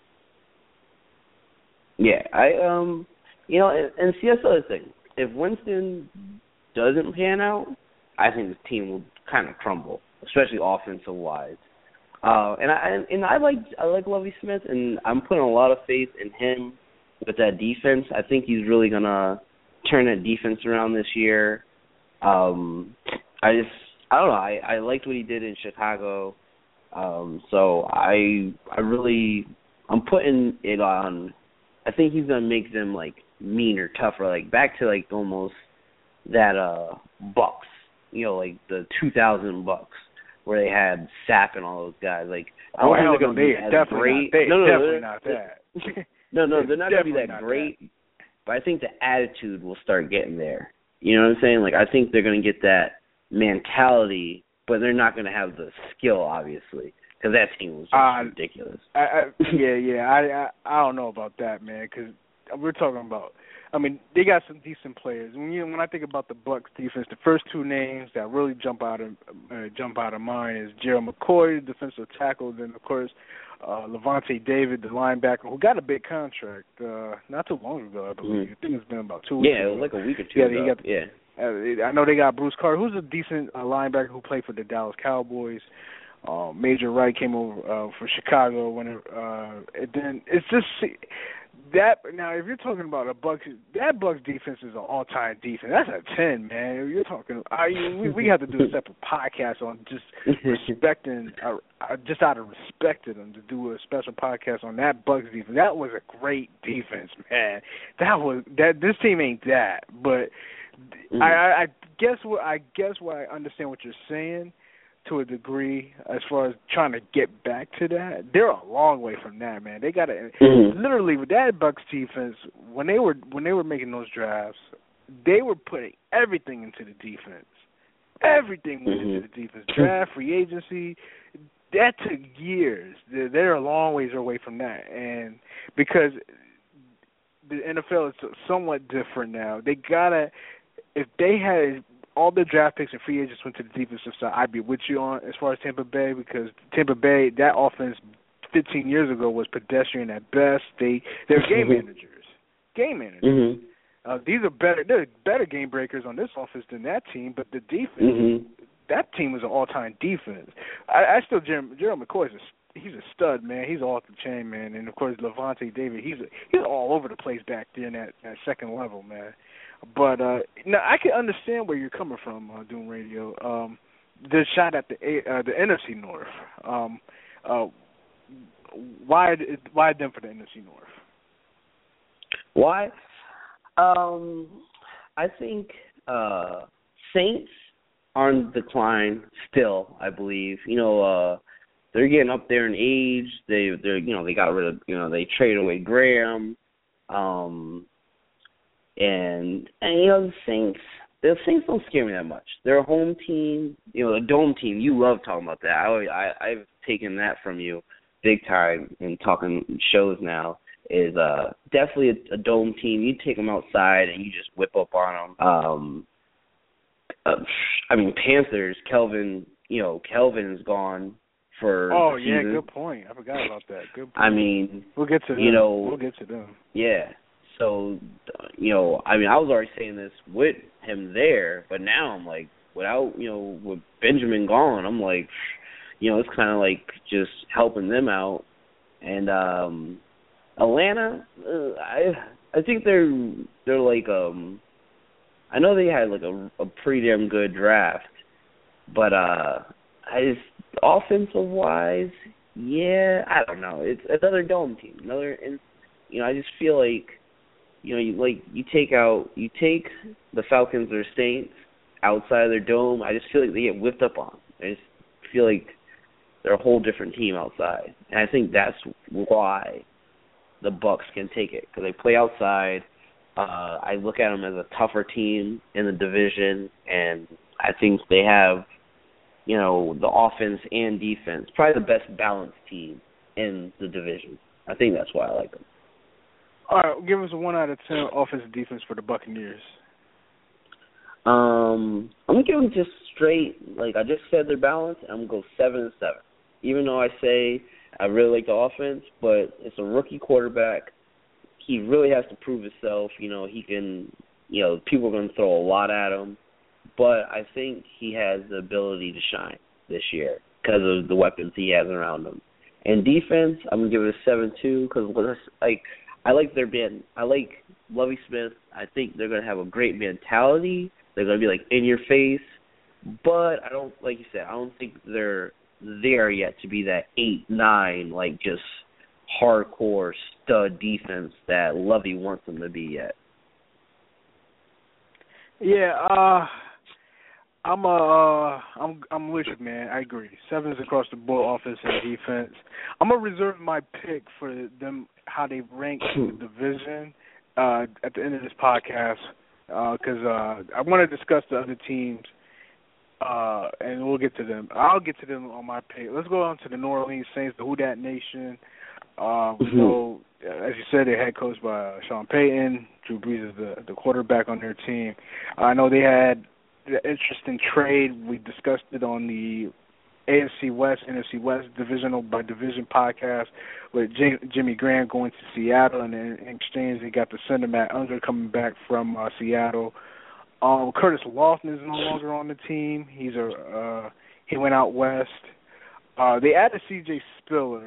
Yeah, I um, you know, and, and see that's the other thing. If Winston doesn't pan out, I think the team will kind of crumble, especially offensive wise. Uh, and I and I like I like Lovie Smith, and I'm putting a lot of faith in him with that defense. I think he's really gonna turn that defense around this year. Um, I just I don't know. I, I liked what he did in Chicago, um, so I I really I'm putting it on. I think he's gonna make them like meaner, tougher, like back to like almost that uh Bucks, you know, like the two thousand Bucks where they had Sapp and all those guys. Like I don't oh, think they're no, gonna be they, as definitely great. Not, they, no, no, definitely no, not that. no, no, they're not gonna be that great. That. But I think the attitude will start getting there. You know what I'm saying? Like I think they're gonna get that mentality, but they're not gonna have the skill, obviously. Because that team was just uh, ridiculous. I, I, yeah, yeah. I, I I don't know about that, man. Because we're talking about. I mean, they got some decent players. When you when I think about the Bucks defense, the first two names that really jump out of uh, jump out of mind is Gerald McCoy, defensive tackle, then of course uh, Levante David, the linebacker, who got a big contract uh, not too long ago, I believe. Mm-hmm. I think it's been about two weeks. Yeah, ago. it was like a week or two yeah, ago. He got, yeah. Uh, I know they got Bruce Carter, who's a decent uh, linebacker who played for the Dallas Cowboys. Uh, Major Wright came over uh, for Chicago when it, uh, it then it's just That now, if you're talking about a Bucks, that Bucks defense is an all-time defense. That's a ten, man. If you're talking, I we we have to do a separate podcast on just respecting, uh, uh, just out of respect to them, to do a special podcast on that Bucks defense. That was a great defense, man. That was that. This team ain't that, but mm. I, I, I guess what I guess what I understand what you're saying. To a degree, as far as trying to get back to that, they're a long way from that, man. They got to mm-hmm. literally with that Bucks defense when they were when they were making those drafts, they were putting everything into the defense. Everything went mm-hmm. into the defense. Draft, free agency, that took years. They're, they're a long ways away from that, and because the N F L is somewhat different now, they gotta if they had. All the draft picks and free agents went to the defensive side. I'd be with you on as far as Tampa Bay because Tampa Bay, that offense fifteen years ago was pedestrian at best. They they're game managers, game managers. Mm-hmm. Uh, these are better. They're better game breakers on this offense than that team. But the defense, mm-hmm. that team was an all-time defense. I, I still Gerald, Gerald McCoy is a, he's a stud, man. He's off the chain, man. And of course Levante David, he's a, he's all over the place back there in that, that second level, man. But uh, now I can understand where you're coming from, uh, Doom Radio. Um, the shot at the uh, the N F C North. Um, uh, why why them for the N F C North? Why? Um, I think uh, Saints are on decline still. I believe you know uh, they're getting up there in age. They they you know they got rid of you know they traded away Graham. Um, And, and, you know, the Saints, the Saints don't scare me that much. They're a home team, you know, a dome team. You love talking about that. I, I, I've taken that from you big time in talking shows now, is uh, definitely a, a dome team. You take them outside and you just whip up on them. Um, uh, I mean, Panthers, Kelvin, you know, Kelvin's gone for Oh, the yeah, season. good point. I forgot about that. Good point. I mean, we'll get to them. You know, we'll get to them. Yeah. So, you know, I mean, I was already saying this with him there, but now I'm like, without, you know, with Benjamin gone, I'm like, you know, it's kind of like just helping them out. And um, Atlanta, uh, I I think they're they're like, um, I know they had like a, a pretty damn good draft, but uh, I just offensive wise, yeah, I don't know. It's another dome team, another, and you know, I just feel like. You know, you like you take out you take the Falcons or Saints outside of their dome. I just feel like they get whipped up on. I just feel like they're a whole different team outside, and I think that's why the Bucks can take it because they play outside. Uh, I look at them as a tougher team in the division, and I think they have, you know, the offense and defense, probably the best balanced team in the division. I think that's why I like them. All right, give us a one out of ten offensive defense for the Buccaneers. Um, I'm gonna give them just straight. Like I just said, they're balanced. I'm gonna go seven and seven. Even though I say I really like the offense, but it's a rookie quarterback. He really has to prove himself. You know, he can. You know, people are gonna throw a lot at him, but I think he has the ability to shine this year because of the weapons he has around him. And defense, I'm gonna give it a seven two because like. I like their band. I like Lovie Smith. I think they're going to have a great mentality. They're going to be, like, in your face. But I don't, like you said, I don't think they're there yet to be that eight, nine, like, just hardcore stud defense that Lovie wants them to be yet. Yeah, uh, I'm uh, I'm I'm with you, man. I agree. Sevens across the board, offense and defense. I'm gonna reserve my pick for them how they rank in the division uh, at the end of this podcast because uh, uh, I want to discuss the other teams uh, and we'll get to them. I'll get to them on my pick. Let's go on to the New Orleans Saints, the Who Dat Nation. Uh, mm-hmm. So, as you said, they're head coached by uh, Sean Payton. Drew Brees is the, the quarterback on their team. I know they had the interesting trade. We discussed it on the A F C West, N F C West divisional by division podcast with J- Jimmy Graham going to Seattle, and in exchange they got the center Matt Unger coming back from uh, Seattle. Um, Curtis Lawson is no longer on the team. He's a uh, he went out west. Uh, they added C J Spiller.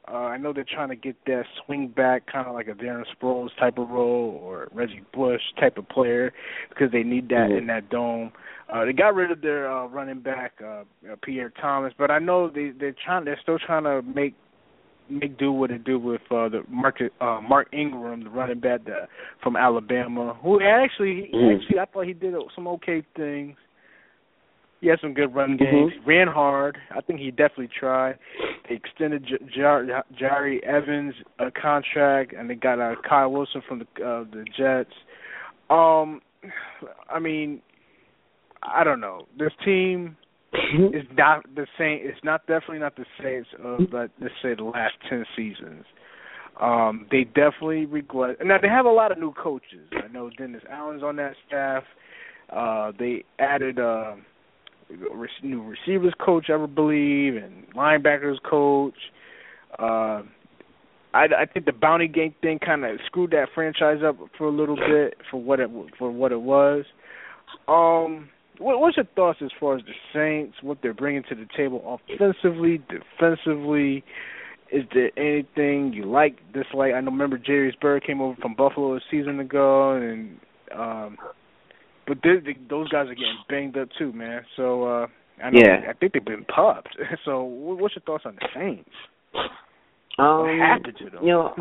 Uh, I know they're trying to get that swing back, kind of like a Darren Sproles type of role or Reggie Bush type of player, because they need that mm-hmm. in that dome. Uh, they got rid of their uh, running back, uh, uh, Pierre Thomas, but I know they they're trying. They're still trying to make make do what it do with uh, the Mark uh, Mark Ingram, the running back the, from Alabama, who actually mm-hmm. actually I thought he did some okay things. He had some good run games. Mm-hmm. He ran hard. I think he definitely tried. They extended J- J- Jari Evans a contract, and they got uh, Kyle Wilson from the uh, the Jets. Um, I mean, I don't know. This team is not the same. It's not definitely not the same of, uh, let's say, the last ten seasons. Um, they definitely regret. Now they have a lot of new coaches. I know Dennis Allen's on that staff. Uh, they added. Uh, new receivers coach, I believe, and linebackers coach. Uh, I, I think the bounty game thing kind of screwed that franchise up for a little bit for what it for what it was. Um, what, what's your thoughts as far as the Saints, what they're bringing to the table offensively, defensively? Is there anything you like, dislike? I know, remember Jarius Byrd came over from Buffalo a season ago, and um, but they, they, those guys are getting banged up too, man. So uh, I know yeah. I think they've been popped. So what's your thoughts on the Saints? Um, what happened to them? You know,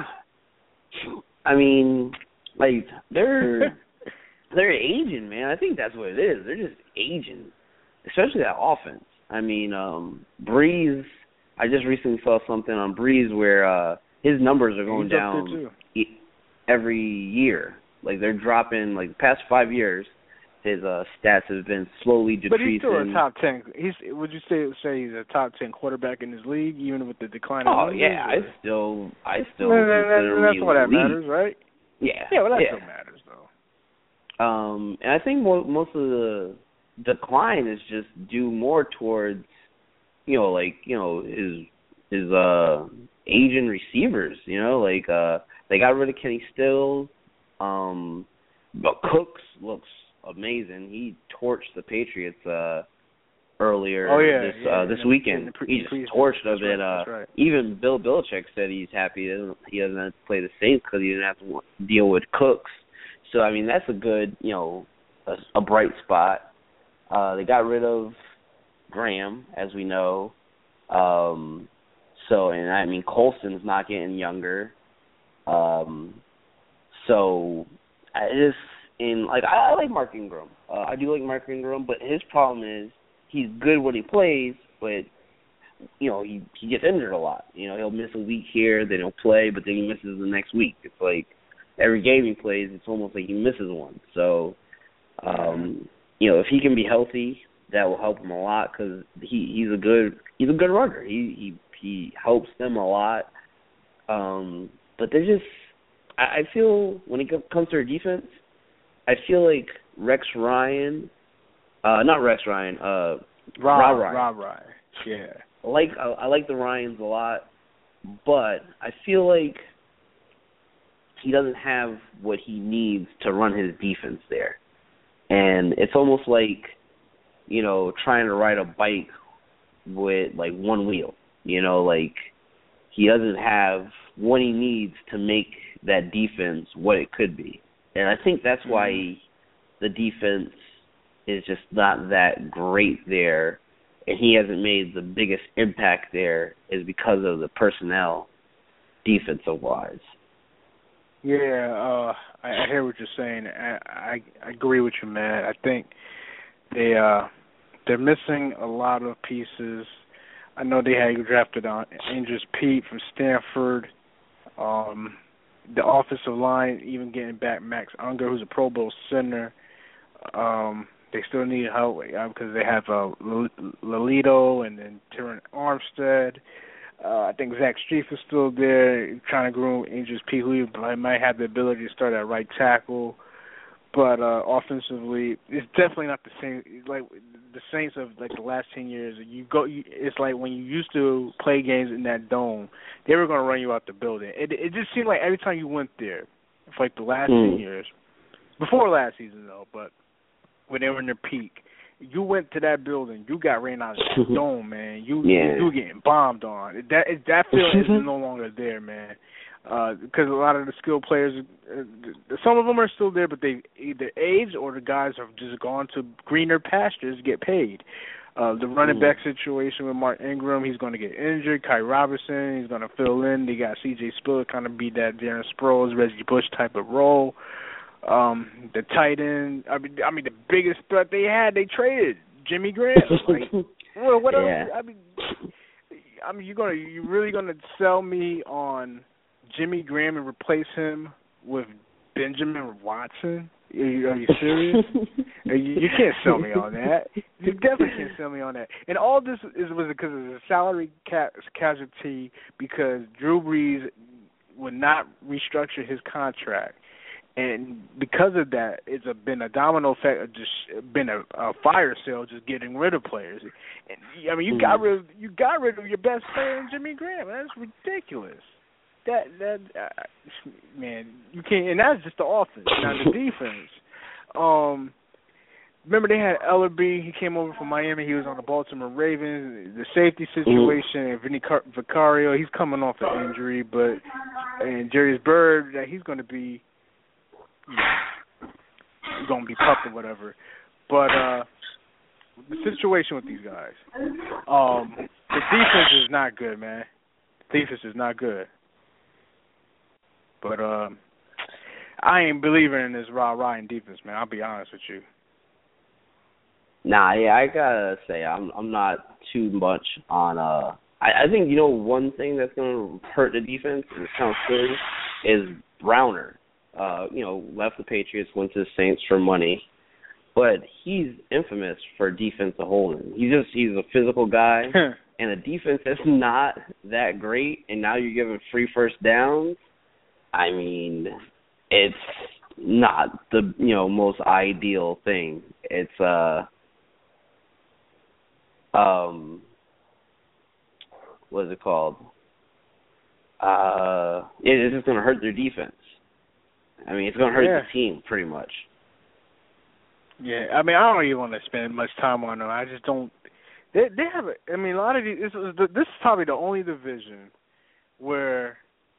I mean, like they're they're aging, man. I think that's what it is. They're just aging, especially that offense. I mean, um, Breeze. I just recently saw something on Breeze where uh, his numbers are going He's down e- every year. Like they're dropping. Like the past five years, his uh, stats have been slowly decreasing. But he's still a top ten. He's would you say say he's a top ten quarterback in his league, even with the decline? Oh of yeah, I still I still no, no, consider no, that's him what that elite. matters, right? Yeah, yeah, well that yeah. still matters though. Um, and I think mo- most of the decline is just due more towards, you know, like you know his his uh Asian receivers. You know, like uh they got rid of Kenny Stills. Um, but Cooks looks amazing. He torched the Patriots uh, earlier oh, yeah, this yeah, uh, this the, weekend. pre- he just pre- torched of it. right, Uh, right. Even Bill Belichick said he's happy he doesn't, he doesn't have to play the Saints because he didn't have to deal with Cooks. So I mean that's a good, you know, a, a bright spot. Uh, they got rid of Graham, as we know. Um, so and I mean Colson's not getting younger. Um, So I just in like I, I like Mark Ingram. Uh, I do like Mark Ingram, but his problem is he's good when he plays, but you know he he gets injured a lot. You know he'll miss a week here, then he'll play, but then he misses the next week. It's like every game he plays, it's almost like he misses one. So um, you know if he can be healthy, that will help him a lot because he he's a good he's a good runner. He he he helps them a lot. Um, but they're just I feel when it comes to their defense, I feel like Rex Ryan, uh, not Rex Ryan, uh, Rob, Rob Ryan. Rob Ryan, yeah. I like I, I like the Ryans a lot, but I feel like he doesn't have what he needs to run his defense there, and it's almost like you know trying to ride a bike with like one wheel. You know, like he doesn't have what he needs to make that defense what it could be. And I think that's why the defense is just not that great there, and he hasn't made the biggest impact there is because of the personnel defensive-wise. Yeah, uh, I, I hear what you're saying. I, I, I agree with you, man. I think they, uh, they're missing a lot of pieces. I know they had drafted on Andrews Pete from Stanford. Um, the offensive line, even getting back Max Unger, who's a Pro Bowl center. Um, they still need help uh, because they have uh, Lolito and then Terran Armstead. Uh, I think Zach Strief is still there, trying to groom Andrews Pete, who might have the ability to start at right tackle. But uh, offensively, it's definitely not the same. Like the Saints of like the last ten years, you go. You, it's like when you used to play games in that dome, they were going to run you out the building. It, it just seemed like every time you went there, for like the last mm. ten years, before last season though, but when they were in their peak, you went to that building, you got ran out of that dome, man. You yeah. you were getting bombed on. That that feeling is no longer there, man. Because uh, a lot of the skilled players, uh, some of them are still there, but they either aged or the guys have just gone to greener pastures to get paid. Uh, the running back situation with Mark Ingram, he's going to get injured. Kai Robinson, he's going to fill in. They got C J Spiller kind of be that Darren Sproles, Reggie Bush type of role. Um, the tight end, I mean, I mean, the biggest threat they had, they traded Jimmy Graham. Like, well, what yeah. else? I mean, I mean, you're gonna, you really gonna sell me on Jimmy Graham and replace him with Benjamin Watson? Are you, are you serious? you, you can't sell me on that. You definitely can't sell me on that. And all this is was because of the salary ca- casualty because Drew Brees would not restructure his contract. And because of that, it's a, been a domino effect of just been a, a fire sale, just getting rid of players. And, I mean, you got rid of, you got rid of your best player in Jimmy Graham. That's ridiculous. That that uh, man, you can't. And that's just the offense. Now the defense. Um, remember they had Ellerbe. He came over from Miami. He was on the Baltimore Ravens. The safety situation and Vinny Car- Vicario. He's coming off an injury, but and Jarius Byrd. That he's going to be. Yeah, he's going to be pumped or whatever. But uh, the situation with these guys, um, the defense is not good, man. The defense is not good. But um, I ain't believing in this rah-rah in defense, man. I'll be honest with you. Nah, yeah, I gotta say, I'm I'm not too much on. Uh, I, I think you know one thing that's gonna hurt the defense, and it sounds silly, is Browner. Uh, you know, left the Patriots, went to the Saints for money, but he's infamous for defense to hold him. He's just he's a physical guy, and a defense that's not that great, and now you're giving free first downs. I mean, it's not the you know most ideal thing. It's uh um what is it called? Uh, it, it's just going to hurt their defense. I mean, it's going to hurt yeah. the team pretty much. Yeah, I mean, I don't even want to spend much time on them. I just don't. They they have. A, I mean, a lot of these. This is, the, this is probably the only division where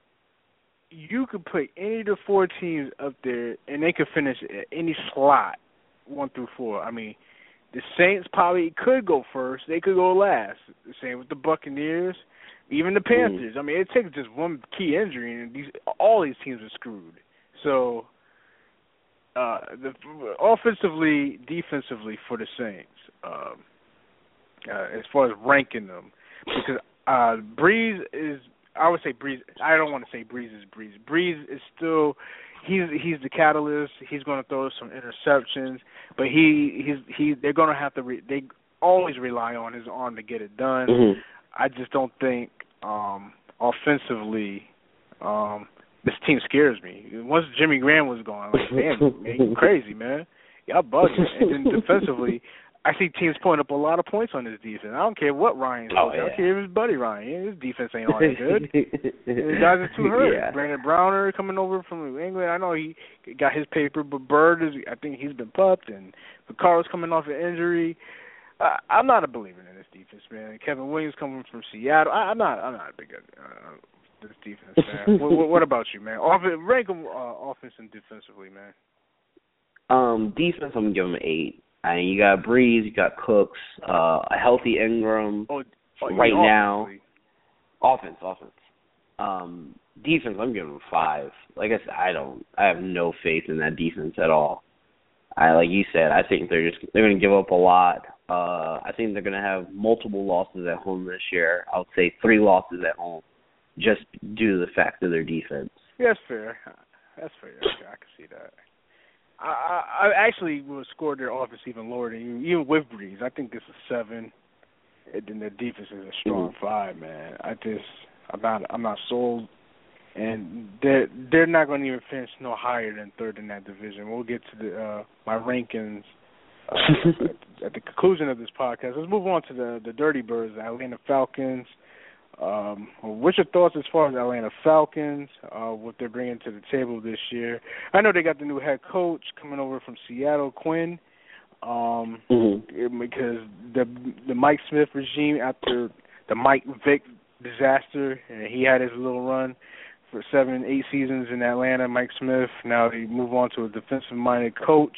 you could put any of the four teams up there, and they could finish at any slot, one through four. I mean, the Saints probably could go first. They could go last. The same with the Buccaneers, even the Panthers. Mm. I mean, it takes just one key injury, and these all these teams are screwed. So, uh, the, offensively, defensively for the Saints, um, uh, as far as ranking them, because uh, Breeze is, I would say Breeze. I don't want to say Breeze is Breeze. Breeze is still, he's he's the catalyst. He's going to throw some interceptions, but he he's he they're going to have to re, they always rely on his arm to get it done. Mm-hmm. I just don't think um, offensively. Um, This team scares me. Once Jimmy Graham was gone, like, damn, man, you crazy, man. Y'all bugging. And then defensively, I see teams putting up a lot of points on this defense. I don't care what Ryan's oh, doing. yeah. I don't care if it's Buddy Ryan. His defense ain't all that good. The guys are too hurt. Yeah. Brandon Browner coming over from New England. I know he got his paper, but Bird is. I think he's been pupped, and Vicaro's coming off an injury. Uh, I'm not a believer in this defense, man. Kevin Williams coming from Seattle. I, I'm not. I'm not a big. Uh, this defense, man. what, what about you, man? Off, rank them uh, offense and defensively, man. Um, defense, I'm gonna give them an eight. I mean, you got Breeze, you got Cooks, uh, a healthy Ingram. Oh, oh, right now, offensively. offense, offense. Um, defense, I'm giving them five. Like I said, I don't. I have no faith in that defense at all. I like you said. I think they're just they're gonna give up a lot. Uh, I think they're gonna have multiple losses at home this year. I would say three losses at home. Just due to the fact of their defense. Yeah, that's fair. That's fair. Okay, I can see that. I, I, I actually would score their offense even lower than you, even with Breeze. I think it's a seven, and then their defense is a strong mm-hmm. five. Man, I just I'm not I'm not sold, and they're they're not going to even finish no higher than third in that division. We'll get to the uh, my rankings uh, at, at the conclusion of this podcast. Let's move on to the the Dirty Birds, the Atlanta Falcons. Um, what's your thoughts as far as Atlanta Falcons, uh, what they're bringing to the table this year? I know they got the new head coach coming over from Seattle, Quinn. Um, mm-hmm. because the the Mike Smith regime after the Mike Vick disaster, and he had his little run for seven, eight seasons in Atlanta. Mike Smith. Now they move on to a defensive-minded coach.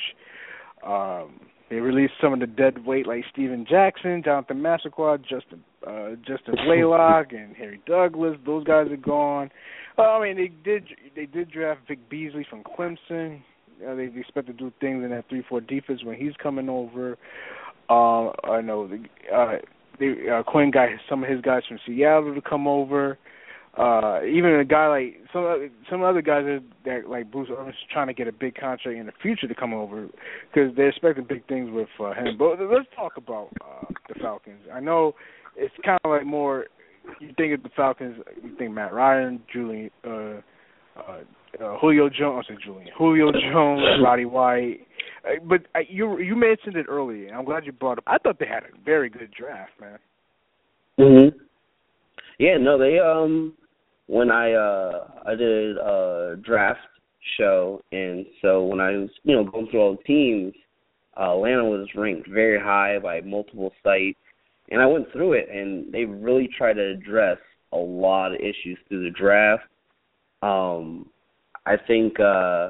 Um, they released some of the dead weight like Steven Jackson, Jonathan Massaquoi, Justin uh, Justin Blaylock, and Harry Douglas. Those guys are gone. Uh, I mean, they did they did draft Vic Beasley from Clemson. Uh, they expect to do things in that three four defense when he's coming over. Uh, I know the, uh, they, uh, Quinn got some of his guys from Seattle to come over. Uh, even a guy like some some other guys that, that like Bruce Irvin trying to get a big contract in the future to come over because they're expecting big things with uh, him. But let's talk about uh, the Falcons. I know it's kind of like more. You think of the Falcons, you think Matt Ryan, Julian. Uh, uh, Uh, Julio Jones, I said Julian. Julio Jones, Roddy White. Uh, but uh, you you mentioned it earlier, and I'm glad you brought it up. I thought they had a very good draft, man. Mhm. Yeah, no, they um when I uh I did a draft show, and so when I was you know going through all the teams, uh, Atlanta was ranked very high by multiple sites, and I went through it, and they really tried to address a lot of issues through the draft. Um. I think, uh,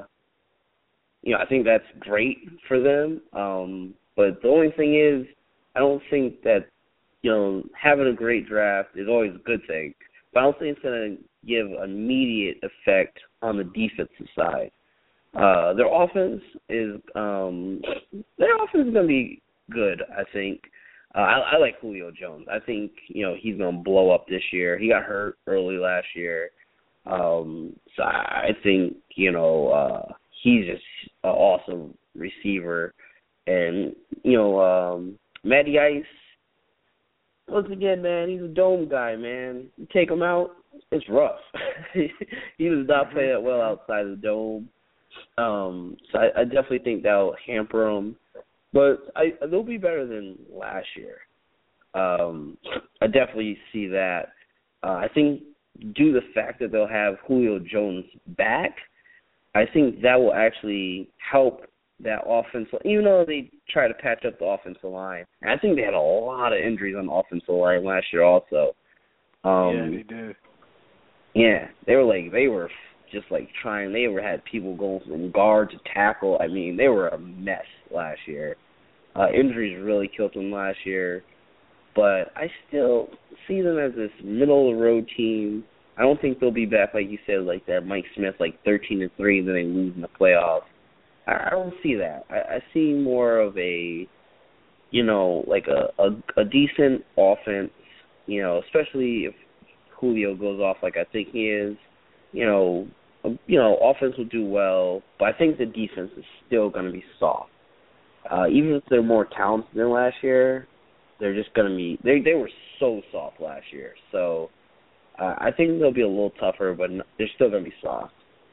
you know, I think that's great for them. Um, but the only thing is, I don't think that, you know, having a great draft is always a good thing. But I don't think it's going to give immediate effect on the defensive side. Uh, their offense is, um, their offense is going to be good, I think. Uh, I, I like Julio Jones. I think, you know, he's going to blow up this year. He got hurt early last year. Um, so I think, you know, uh, he's just an awesome receiver. And, you know, um, Matty Ice, once again, man, he's a dome guy, man. You take him out, it's rough. He does not play that well outside of the dome. Um, so I, I definitely think that'll hamper him. But I, they'll be better than last year. Um, I definitely see that. Uh, I think due to the fact that they'll have Julio Jones back, I think that will actually help that offense, even though they try to patch up the offensive line. And I think they had a lot of injuries on the offensive line last year also. Um, yeah, they did. Yeah, they were like, they were just like trying, they were had people going from guard to tackle. I mean, they were a mess last year. Uh, injuries really killed them last year. But I still see them as this middle-of-the-road team. I don't think they'll be back, like you said, like that Mike Smith, like thirteen and three, and then they lose in the playoffs. I, I don't see that. I, I see more of a, you know, like a, a, a decent offense, you know, especially if Julio goes off like I think he is. You know, you know, offense will do well, but I think the defense is still going to be soft. Uh, even if they're more talented than last year, they're just going to be they they were so soft last year. So uh, I think they'll be a little tougher, but they're still going to be soft.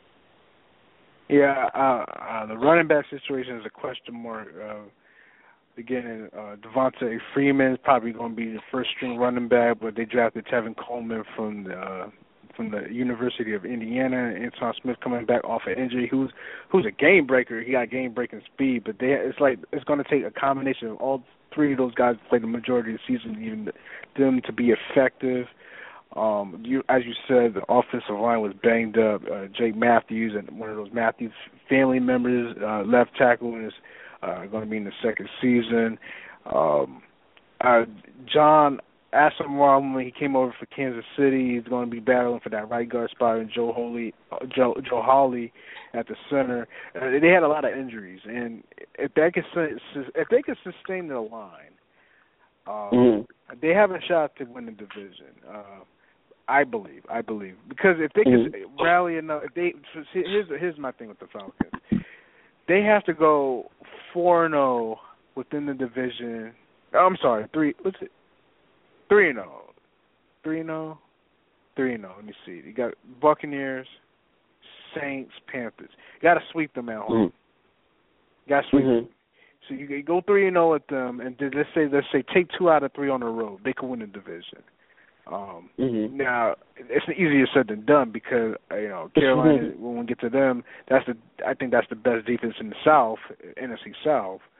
Yeah, uh, uh, the running back situation is a question mark. Uh, again, uh, Devontae Freeman is probably going to be the first string running back, but they drafted Tevin Coleman from the uh, from the University of Indiana. Anton Smith coming back off an injury, who's who's a game breaker. He got game breaking speed, but they it's like it's going to take a combination of all three of those guys to play the majority of the season, even them to be effective. Um, you, as you said, the offensive line was banged up. Uh, Jake Matthews and one of those Matthews family members, uh, left tackle, is uh, going to be in the second season. Um, uh, John Asamoah, when he came over for Kansas City, he's going to be battling for that right guard spot, and Joe Holley, uh, Joe, Joe Hawley at the center. Uh, they had a lot of injuries, and if they could if they could sustain their line, um, mm-hmm. they have a shot to win the division. Uh, I believe, I believe, because if they could mm-hmm. rally enough, if they here's here's my thing with the Falcons, they have to go four and zero within the division. Oh, I'm sorry, three. What's it? Three and zero, three and zero, three and zero. Let me see. You got Buccaneers, Saints, Panthers. You got to sweep them at home. Mm-hmm. You got to sweep mm-hmm. them. So you go three and zero at them, and let's say let's say take two out of three on the road. They could win the division. Um, mm-hmm. Now it's easier said than done because you know Carolina. when we get to them, that's the I think that's the best defense in the South, N F C South.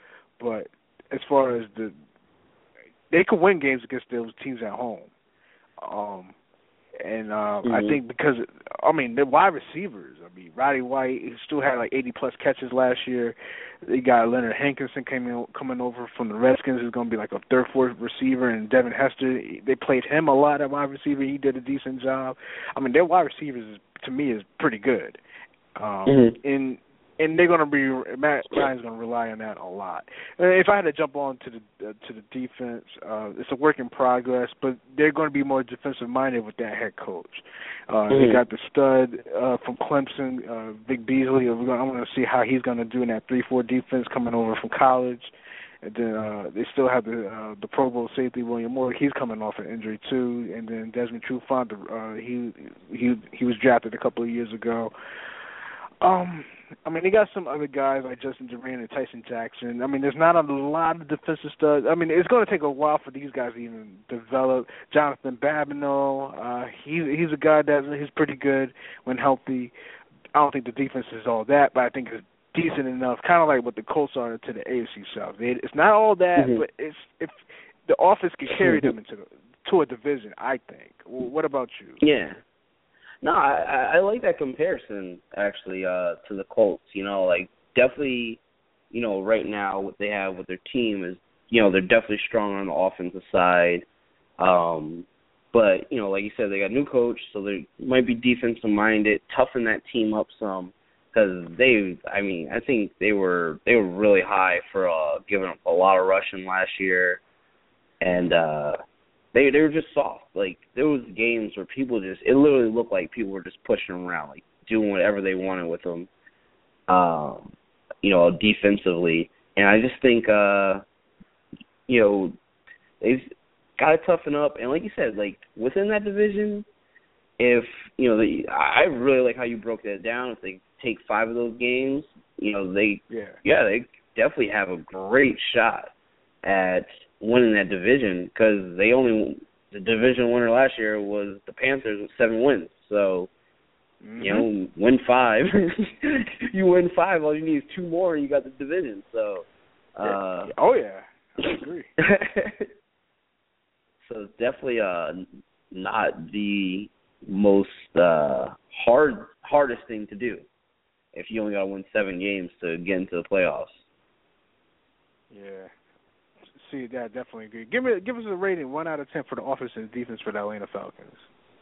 but as far as the, they could win games against those teams at home. Um, and uh, mm-hmm. I think because, I mean, they're wide receivers. I mean, Roddy White, he still had like eighty plus catches last year. They got Leonard Hankinson came in, coming over from the Redskins, who's going to be like a third, fourth receiver, and Devin Hester, they played him a lot at wide receiver. He did a decent job. I mean, their wide receivers, to me, is pretty good. Um, mm-hmm. And and they're going to be, Matt Ryan's going to rely on that a lot. If I had to jump on to the uh, to the defense, uh, it's a work in progress, but they're going to be more defensive minded with that head coach. Uh, mm-hmm. They got the stud uh, from Clemson, uh, Vic Beasley. I'm going to see how he's going to do in that three four defense coming over from college. And then uh, they still have the uh, the Pro Bowl safety William Moore. He's coming off an injury too. And then Desmond Trufant, uh, he he he was drafted a couple of years ago. Um, I mean, they got some other guys like Justin Durant and Tyson Jackson. I mean, there's not a lot of defensive studs. I mean, it's going to take a while for these guys to even develop. Jonathan Babineau, uh, he, he's a guy that he's pretty good when healthy. I don't think the defense is all that, but I think it's decent enough, kind of like what the Colts are to the A F C South. They, it's not all that, mm-hmm. but it's if the offense can carry them into the, to a division, I think. Well, what about you? Yeah. No, I, I like that comparison, actually, uh, to the Colts. You know, like, definitely, you know, right now what they have with their team is, you know, they're definitely strong on the offensive side. Um, but, you know, like you said, they got a new coach, so they might be defensive-minded, toughen that team up some. Because they, I mean, I think they were they were really high for uh, giving up a lot of rushing last year. And, uh They they were just soft. Like, there was games where people just, it literally looked like people were just pushing them around, like doing whatever they wanted with them, um, you know, defensively. And I just think, uh, you know, they've got to toughen up. And like you said, like, within that division, if, you know, the, I really like how you broke that down. If they take five of those games, you know, they, yeah, yeah they definitely have a great shot at winning that division, because they only the division winner last year was the Panthers with seven wins. So, mm-hmm. you know, win five. You win five, all you need is two more, and you got the division. So, uh, oh yeah, I agree. So it's definitely uh, not the most uh, hard hardest thing to do if you only got to win seven games to get into the playoffs. Yeah. See, that definitely agree. Give me, give us a rating, one out of ten for the offense and defense for the Atlanta Falcons.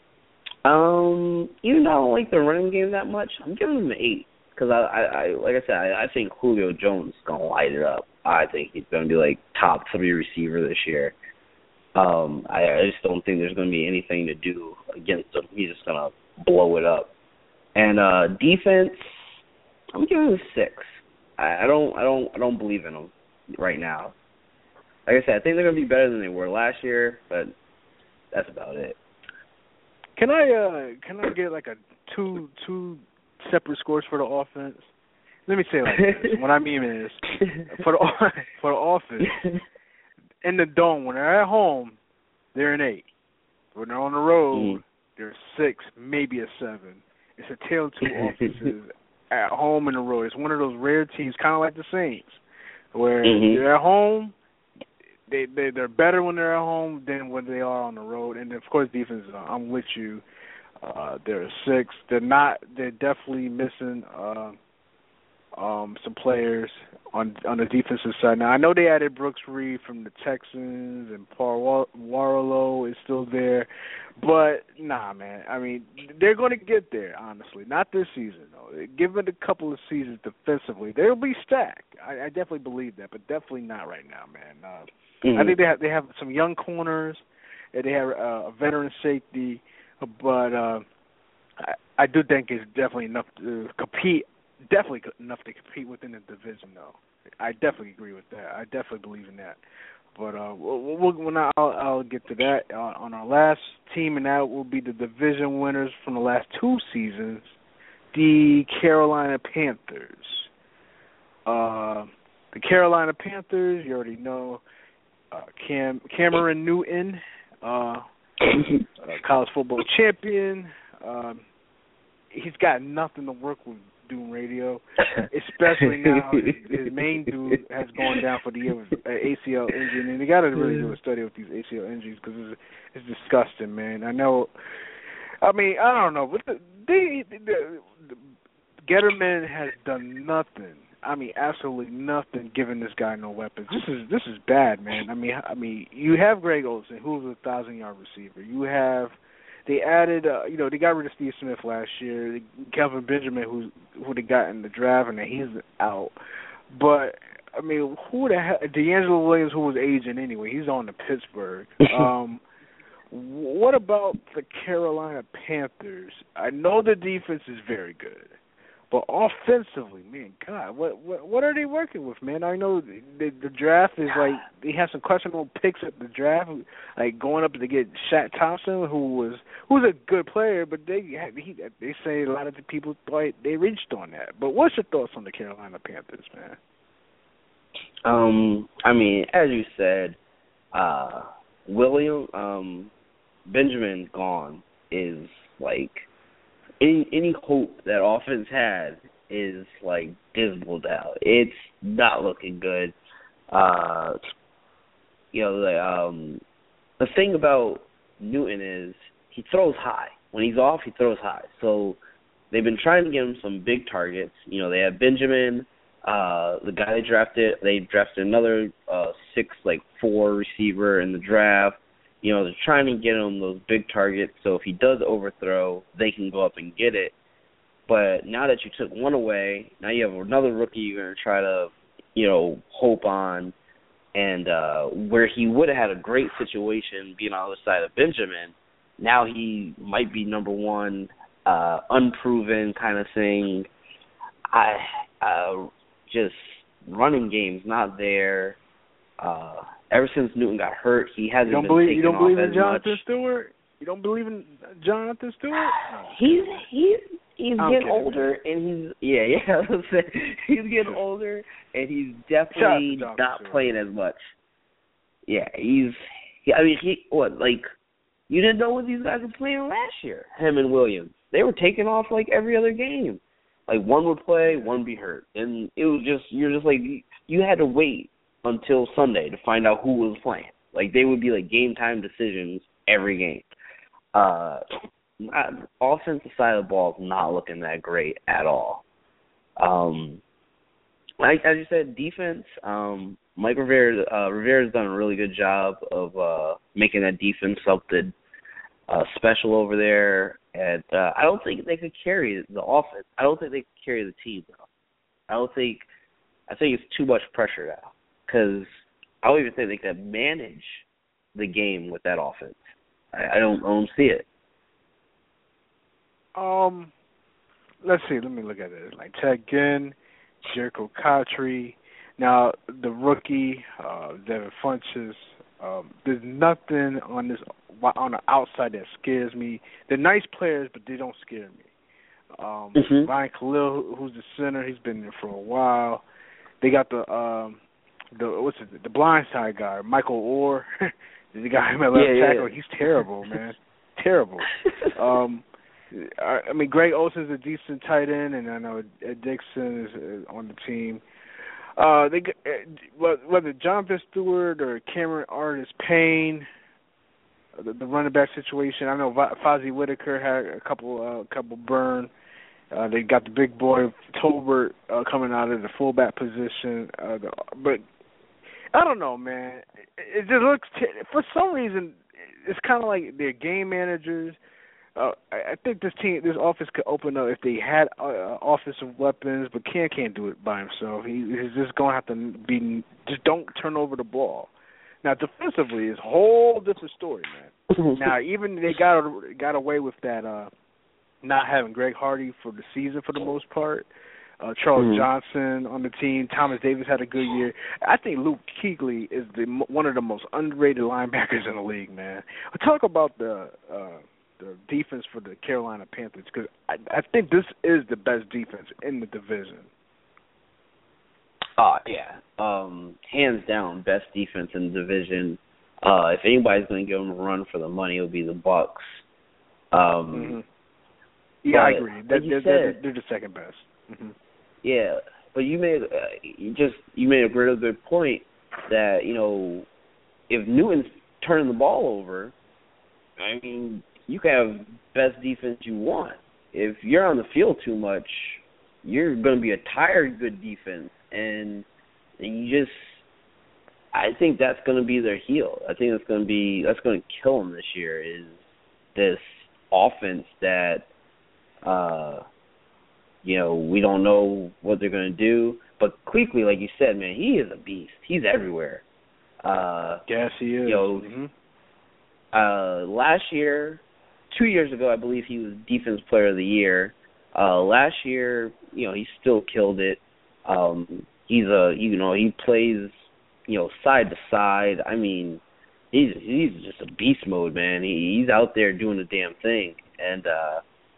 Um, even though I don't like the running game that much, I'm giving them an eight because I, I, I, like I said, I, I think Julio Jones is gonna light it up. I think he's gonna be like top three receiver this year. Um, I, I just don't think there's gonna be anything to do against him. He's just gonna blow it up. And uh, defense, I'm giving him a six. I, I don't, I don't, I don't believe in them right now. Like I said, I think they're going to be better than they were last year, but that's about it. Can I uh, can I get like a two two separate scores for the offense? Let me say it like this. What I mean is, for the for the offense, in the dome, when they're at home, they're an eight. When they're on the road, mm. they're a six, maybe a seven. It's a tale of two offenses at home and the road. It's one of those rare teams, kind of like the Saints, where mm-hmm. they're at home. They, they, they're better when they're at home than when they are on the road. And, of course, defense, uh, I'm with you. Uh, they're a six. They're not – they're definitely missing uh, um, some players on on the defensive side. Now, I know they added Brooks Reed from the Texans, and Paul Warlow is still there. But, nah, man. I mean, they're going to get there, honestly. Not this season, though. Give it a couple of seasons defensively. They'll be stacked. I, I definitely believe that, but definitely not right now, man. Uh, Mm-hmm. I think they have they have some young corners, and they have uh, a veteran safety, but uh, I, I do think it's definitely enough to compete. Definitely enough to compete within the division, though. I definitely agree with that. I definitely believe in that. But uh, we'll, we'll, when I'll, I'll get to that uh, on our last team, and that will be the division winners from the last two seasons, the Carolina Panthers. Uh, the Carolina Panthers, you already know. Uh, Cam Cameron Newton, uh, uh, college football champion. Um, he's got nothing to work with Doom Radio, especially now his, his main dude has gone down for the year with an A C L injury, and they got to really do a study with these A C L injuries because it's, it's disgusting, man. I know. I mean, I don't know, but the, they, the, the Getterman has done nothing. I mean, absolutely nothing. Giving this guy no weapons. This is this is bad, man. I mean, I mean, you have Greg Olsen, who's a thousand yard receiver. You have they added, uh, you know, they got rid of Steve Smith last year. Kelvin Benjamin, who who they got in the draft, and he's out. But I mean, who the hell? D'Angelo Williams, who was aging anyway, he's on to Pittsburgh. Um, what about the Carolina Panthers? I know the defense is very good. But offensively, man, God, what what what are they working with, man? I know the, the draft is like they have some questionable picks at the draft, like going up to get Shaq Thompson, who was who's a good player, but they he, they say a lot of the people thought they reached on that. But what's your thoughts on the Carolina Panthers, man? Um, I mean, as you said, uh, William um, Benjamin gone is like. Any any hope that offense had is like dismal now. It's not looking good. Uh, you know, the, um, the thing about Newton is he throws high. When he's off, he throws high. So they've been trying to get him some big targets. You know, they have Benjamin, uh, the guy they drafted. They drafted another uh, six like four receiver in the draft. You know, they're trying to get him those big targets, so if he does overthrow, they can go up and get it. But now that you took one away, now you have another rookie you're going to try to, you know, hope on. And uh, where he would have had a great situation being on the other side of Benjamin, now he might be number one, uh, unproven kind of thing. I uh, just running game's not there. Uh, ever since Newton got hurt, he hasn't you don't been believe, taken You don't off believe as in Jonathan much. Stewart? You don't believe in Jonathan Stewart? He's he's he's I'm getting kidding, older, man. and he's yeah yeah. He's getting older, and he's definitely not Stewart. playing as much. Yeah, he's. He, I mean, he what like you didn't know what these guys were playing last year. Him and Williams, they were taking off like every other game. Like one would play, one would be hurt, and it was just you're just like you had to wait until Sunday to find out who was playing. Like, they would be, like, game-time decisions every game. Uh, not, offensive side of the ball is not looking that great at all. Um, like, as you said, defense, um, Mike Rivera, uh, Rivera's done a really good job of uh, making that defense something uh, special over there. And uh, I don't think they could carry the offense. I don't think they could carry the team, though. I don't think – I think it's too much pressure now. Because I don't even think they could manage the game with that offense. I, I don't, I don't see it. Um, let's see. Let me look at it. Like Ted Ginn, Jericho Cotry. Now the rookie, uh, Devin Funchess. Um, there's nothing on this on the outside that scares me. They're nice players, but they don't scare me. Um, mm-hmm. Ryan Khalil, who's the center, he's been there for a while. They got the. Um, The what's it? The blindside guy, Michael Orr, the guy who left yeah, tackle. Yeah. He's terrible, man. Terrible. Um, I, I mean, Greg Olsen's a decent tight end, and I know Ed Dixon is uh, on the team. Uh, they uh, whether Jonathan Stewart or Cameron Artis-Payne, uh, the, the running back situation. I know Fozzie Whitaker had a couple, uh, couple burn. Uh, they got the big boy Tolbert uh, coming out of the fullback position, uh, the, but. I don't know, man. It, it just looks t- for some reason it's kind of like they're game managers. Uh, I, I think this team, this offense could open up if they had uh, offensive weapons, but Cam can't do it by himself. He, he's just going to have to be just don't turn over the ball. Now defensively is a whole different story, man. Now even they got got away with that uh, not having Greg Hardy for the season for the most part. Uh, Charles mm-hmm. Johnson on the team. Thomas Davis had a good year. I think Luke Kuechly is the one of the most underrated linebackers in the league, man. I'll talk about the uh, the defense for the Carolina Panthers because I, I think this is the best defense in the division. Oh, yeah. Um, hands down, best defense in the division. Uh, if anybody's going to give them a run for the money, it'll be the Bucs. Um, mm-hmm. Yeah, I agree. They're, like they're, said, they're, they're the second best. Mm-hmm. Yeah, but you made uh, you just you made a really good point that, you know, if Newton's turning the ball over, I mean, you can have best defense you want. If you're on the field too much, you're going to be a tired good defense, and you just, I think that's going to be their heel. I think that's going to be that's going to kill them this year. Is this offense that, uh, you know, we don't know what they're going to do. But Kuechly, like you said, man, he is a beast. He's everywhere. Uh, yes, he is. You know, mm-hmm. uh, last year, two years ago, I believe he was Defense Player of the Year. Uh, last year, you know, he still killed it. Um, he's a, you know, he plays, you know, side to side. I mean, he's he's just a beast mode, man. He, he's out there doing the damn thing, and uh,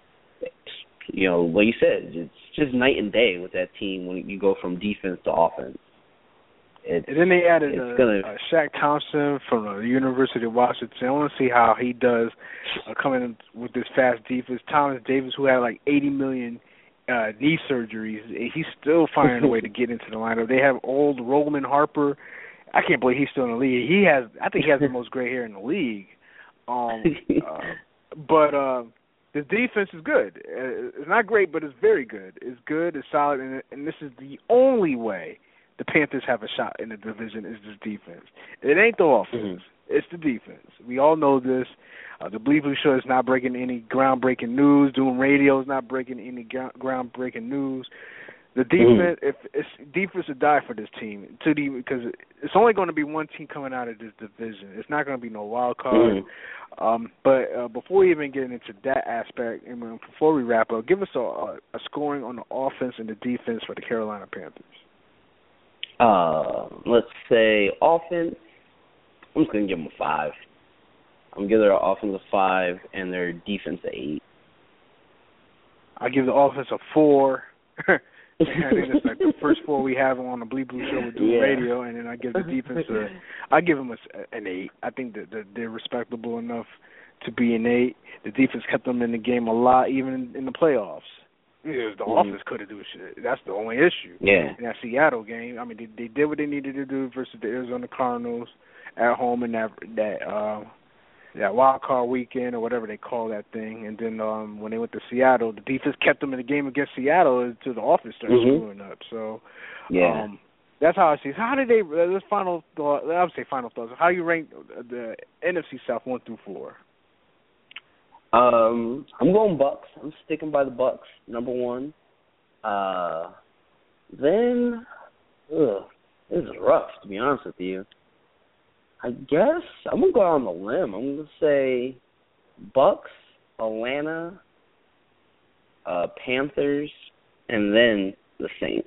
you know, like you said, it's just night and day with that team when you go from defense to offense. It's, and then they added a, gonna... uh, Shaq Thompson from the University of Washington. I want to see how he does uh, coming in with this fast defense. Thomas Davis, who had like eighty million uh, knee surgeries, he's still finding a way to get into the lineup. They have old Roman Harper. I can't believe he's still in the league. He has, I think he has the most gray hair in the league. Um, uh, but uh, the defense is good. It's not great, but it's very good. It's good. It's solid, and, and this is the only way the Panthers have a shot in the division is this defense. It ain't the offense. Mm-hmm. It's the defense. We all know this. Uh, the Bleed Blue Show is not breaking any groundbreaking news. Doom Radio is not breaking any groundbreaking news. The defense, mm-hmm. if it's defense to die for this team, to the because it's only going to be one team coming out of this division. It's not going to be no wild card. Mm-hmm. Um, but uh, before we even get into that aspect, and before we wrap up, give us a, a scoring on the offense and the defense for the Carolina Panthers. Uh, let's say offense, I'm just going to give them a five. I'm going to give their offense a five and their defense a eight. I give the offense a four. I think it's like the first four we have on the Bleed Blue Show with Doom yeah. Radio, and then I give the defense a, I give them a, an eight. I think that they're, they're respectable enough to be an eight. The defense kept them in the game a lot, even in, in the playoffs. Yeah, the mm-hmm. offense couldn't do shit. That's the only issue. Yeah. In that Seattle game, I mean, they, they did what they needed to do versus the Arizona Cardinals at home in that that uh, that wild card weekend or whatever they call that thing. And then um, when they went to Seattle, the defense kept them in the game against Seattle until the offense started mm-hmm. screwing up. So yeah, um, that's how I see it. How did they? Uh, this final thought. I would say final thoughts. How do you rank the N F C South one through four? Um, I'm going Bucks. I'm sticking by the Bucks, number one. Uh, then, ugh, this is rough, to be honest with you. I guess I'm going to go out on the limb. I'm going to say Bucks, Atlanta, uh, Panthers, and then the Saints.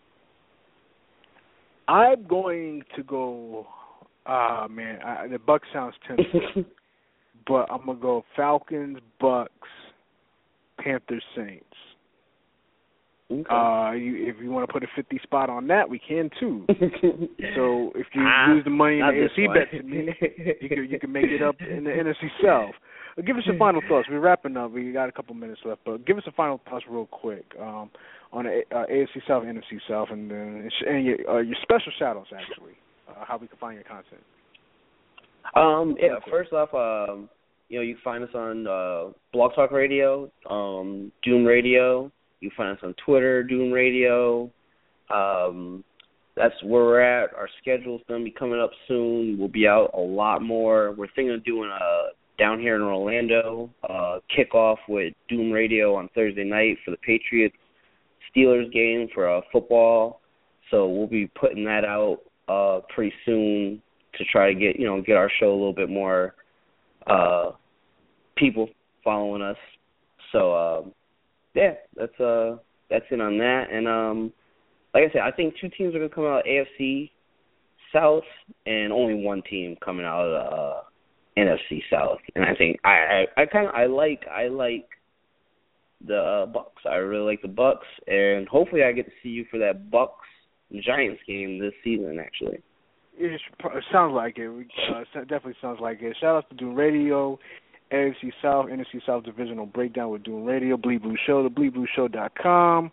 I'm going to go, ah, uh, man, I, the Bucks sounds tempting. But I'm going to go Falcons, Bucks, Panthers, Saints. Okay. Uh, you, if you want to put a fifty spot on that, we can too. So if you ah, lose the money in the A F C bet to me, you can you can make it up in the N F C South. But give us your final thoughts. We're wrapping up. We got a couple minutes left, but give us a final thoughts real quick um, on the uh, A F C South, N F C South, and then and your, uh, your special shout-outs actually, uh, how we can find your content. Um, yeah, first off, um, you know, you can find us on uh, Blog Talk Radio, um, Doom Radio. You can find us on Twitter, Doom Radio. Um, that's where we're at. Our schedule's going to be coming up soon. We'll be out a lot more. We're thinking of doing a down here in Orlando uh, kickoff with Doom Radio on Thursday night for the Patriots Steelers game for uh, football. So we'll be putting that out uh, pretty soon to try to get, you know, get our show a little bit more uh, people following us. So, um, yeah, that's uh, that's it on that. And um, like I said, I think two teams are going to come out of A F C South and only one team coming out of the uh, N F C South. And I think I I, I kind of I like I like the uh, Bucks. I really like the Bucks, and hopefully I get to see you for that Bucks Giants game this season. Actually. It sounds like it. Uh, it definitely sounds like it. Shout out to Doom Radio, A F C South, N F C South Divisional Breakdown with Doom Radio, Bleed Blue Show, the bleed blue show dot com.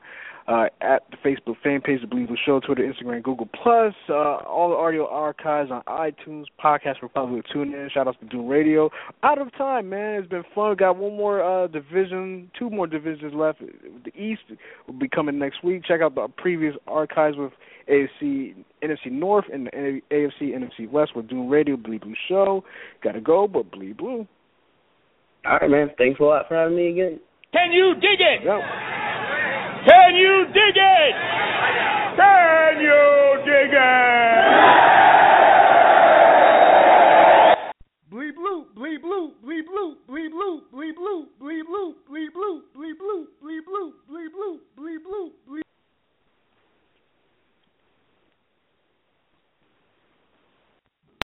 uh, at the Facebook fan page, The Bleed Blue Show, Twitter, Instagram, Google Plus, uh, all the audio archives on iTunes, Podcast Republic, tune in. Shout out to Doom Radio. Out of time, man. It's been fun. We got one more uh, division, two more divisions left. The East will be coming next week. Check out the previous archives with A F C, N F C North, and the A F C, N F C West with Doom Radio, Bleed Blue Show. Gotta go, but bleed blue. All right, man. Thanks a lot for having me again. Can you dig it? Yep. Can you dig it? Can you dig it?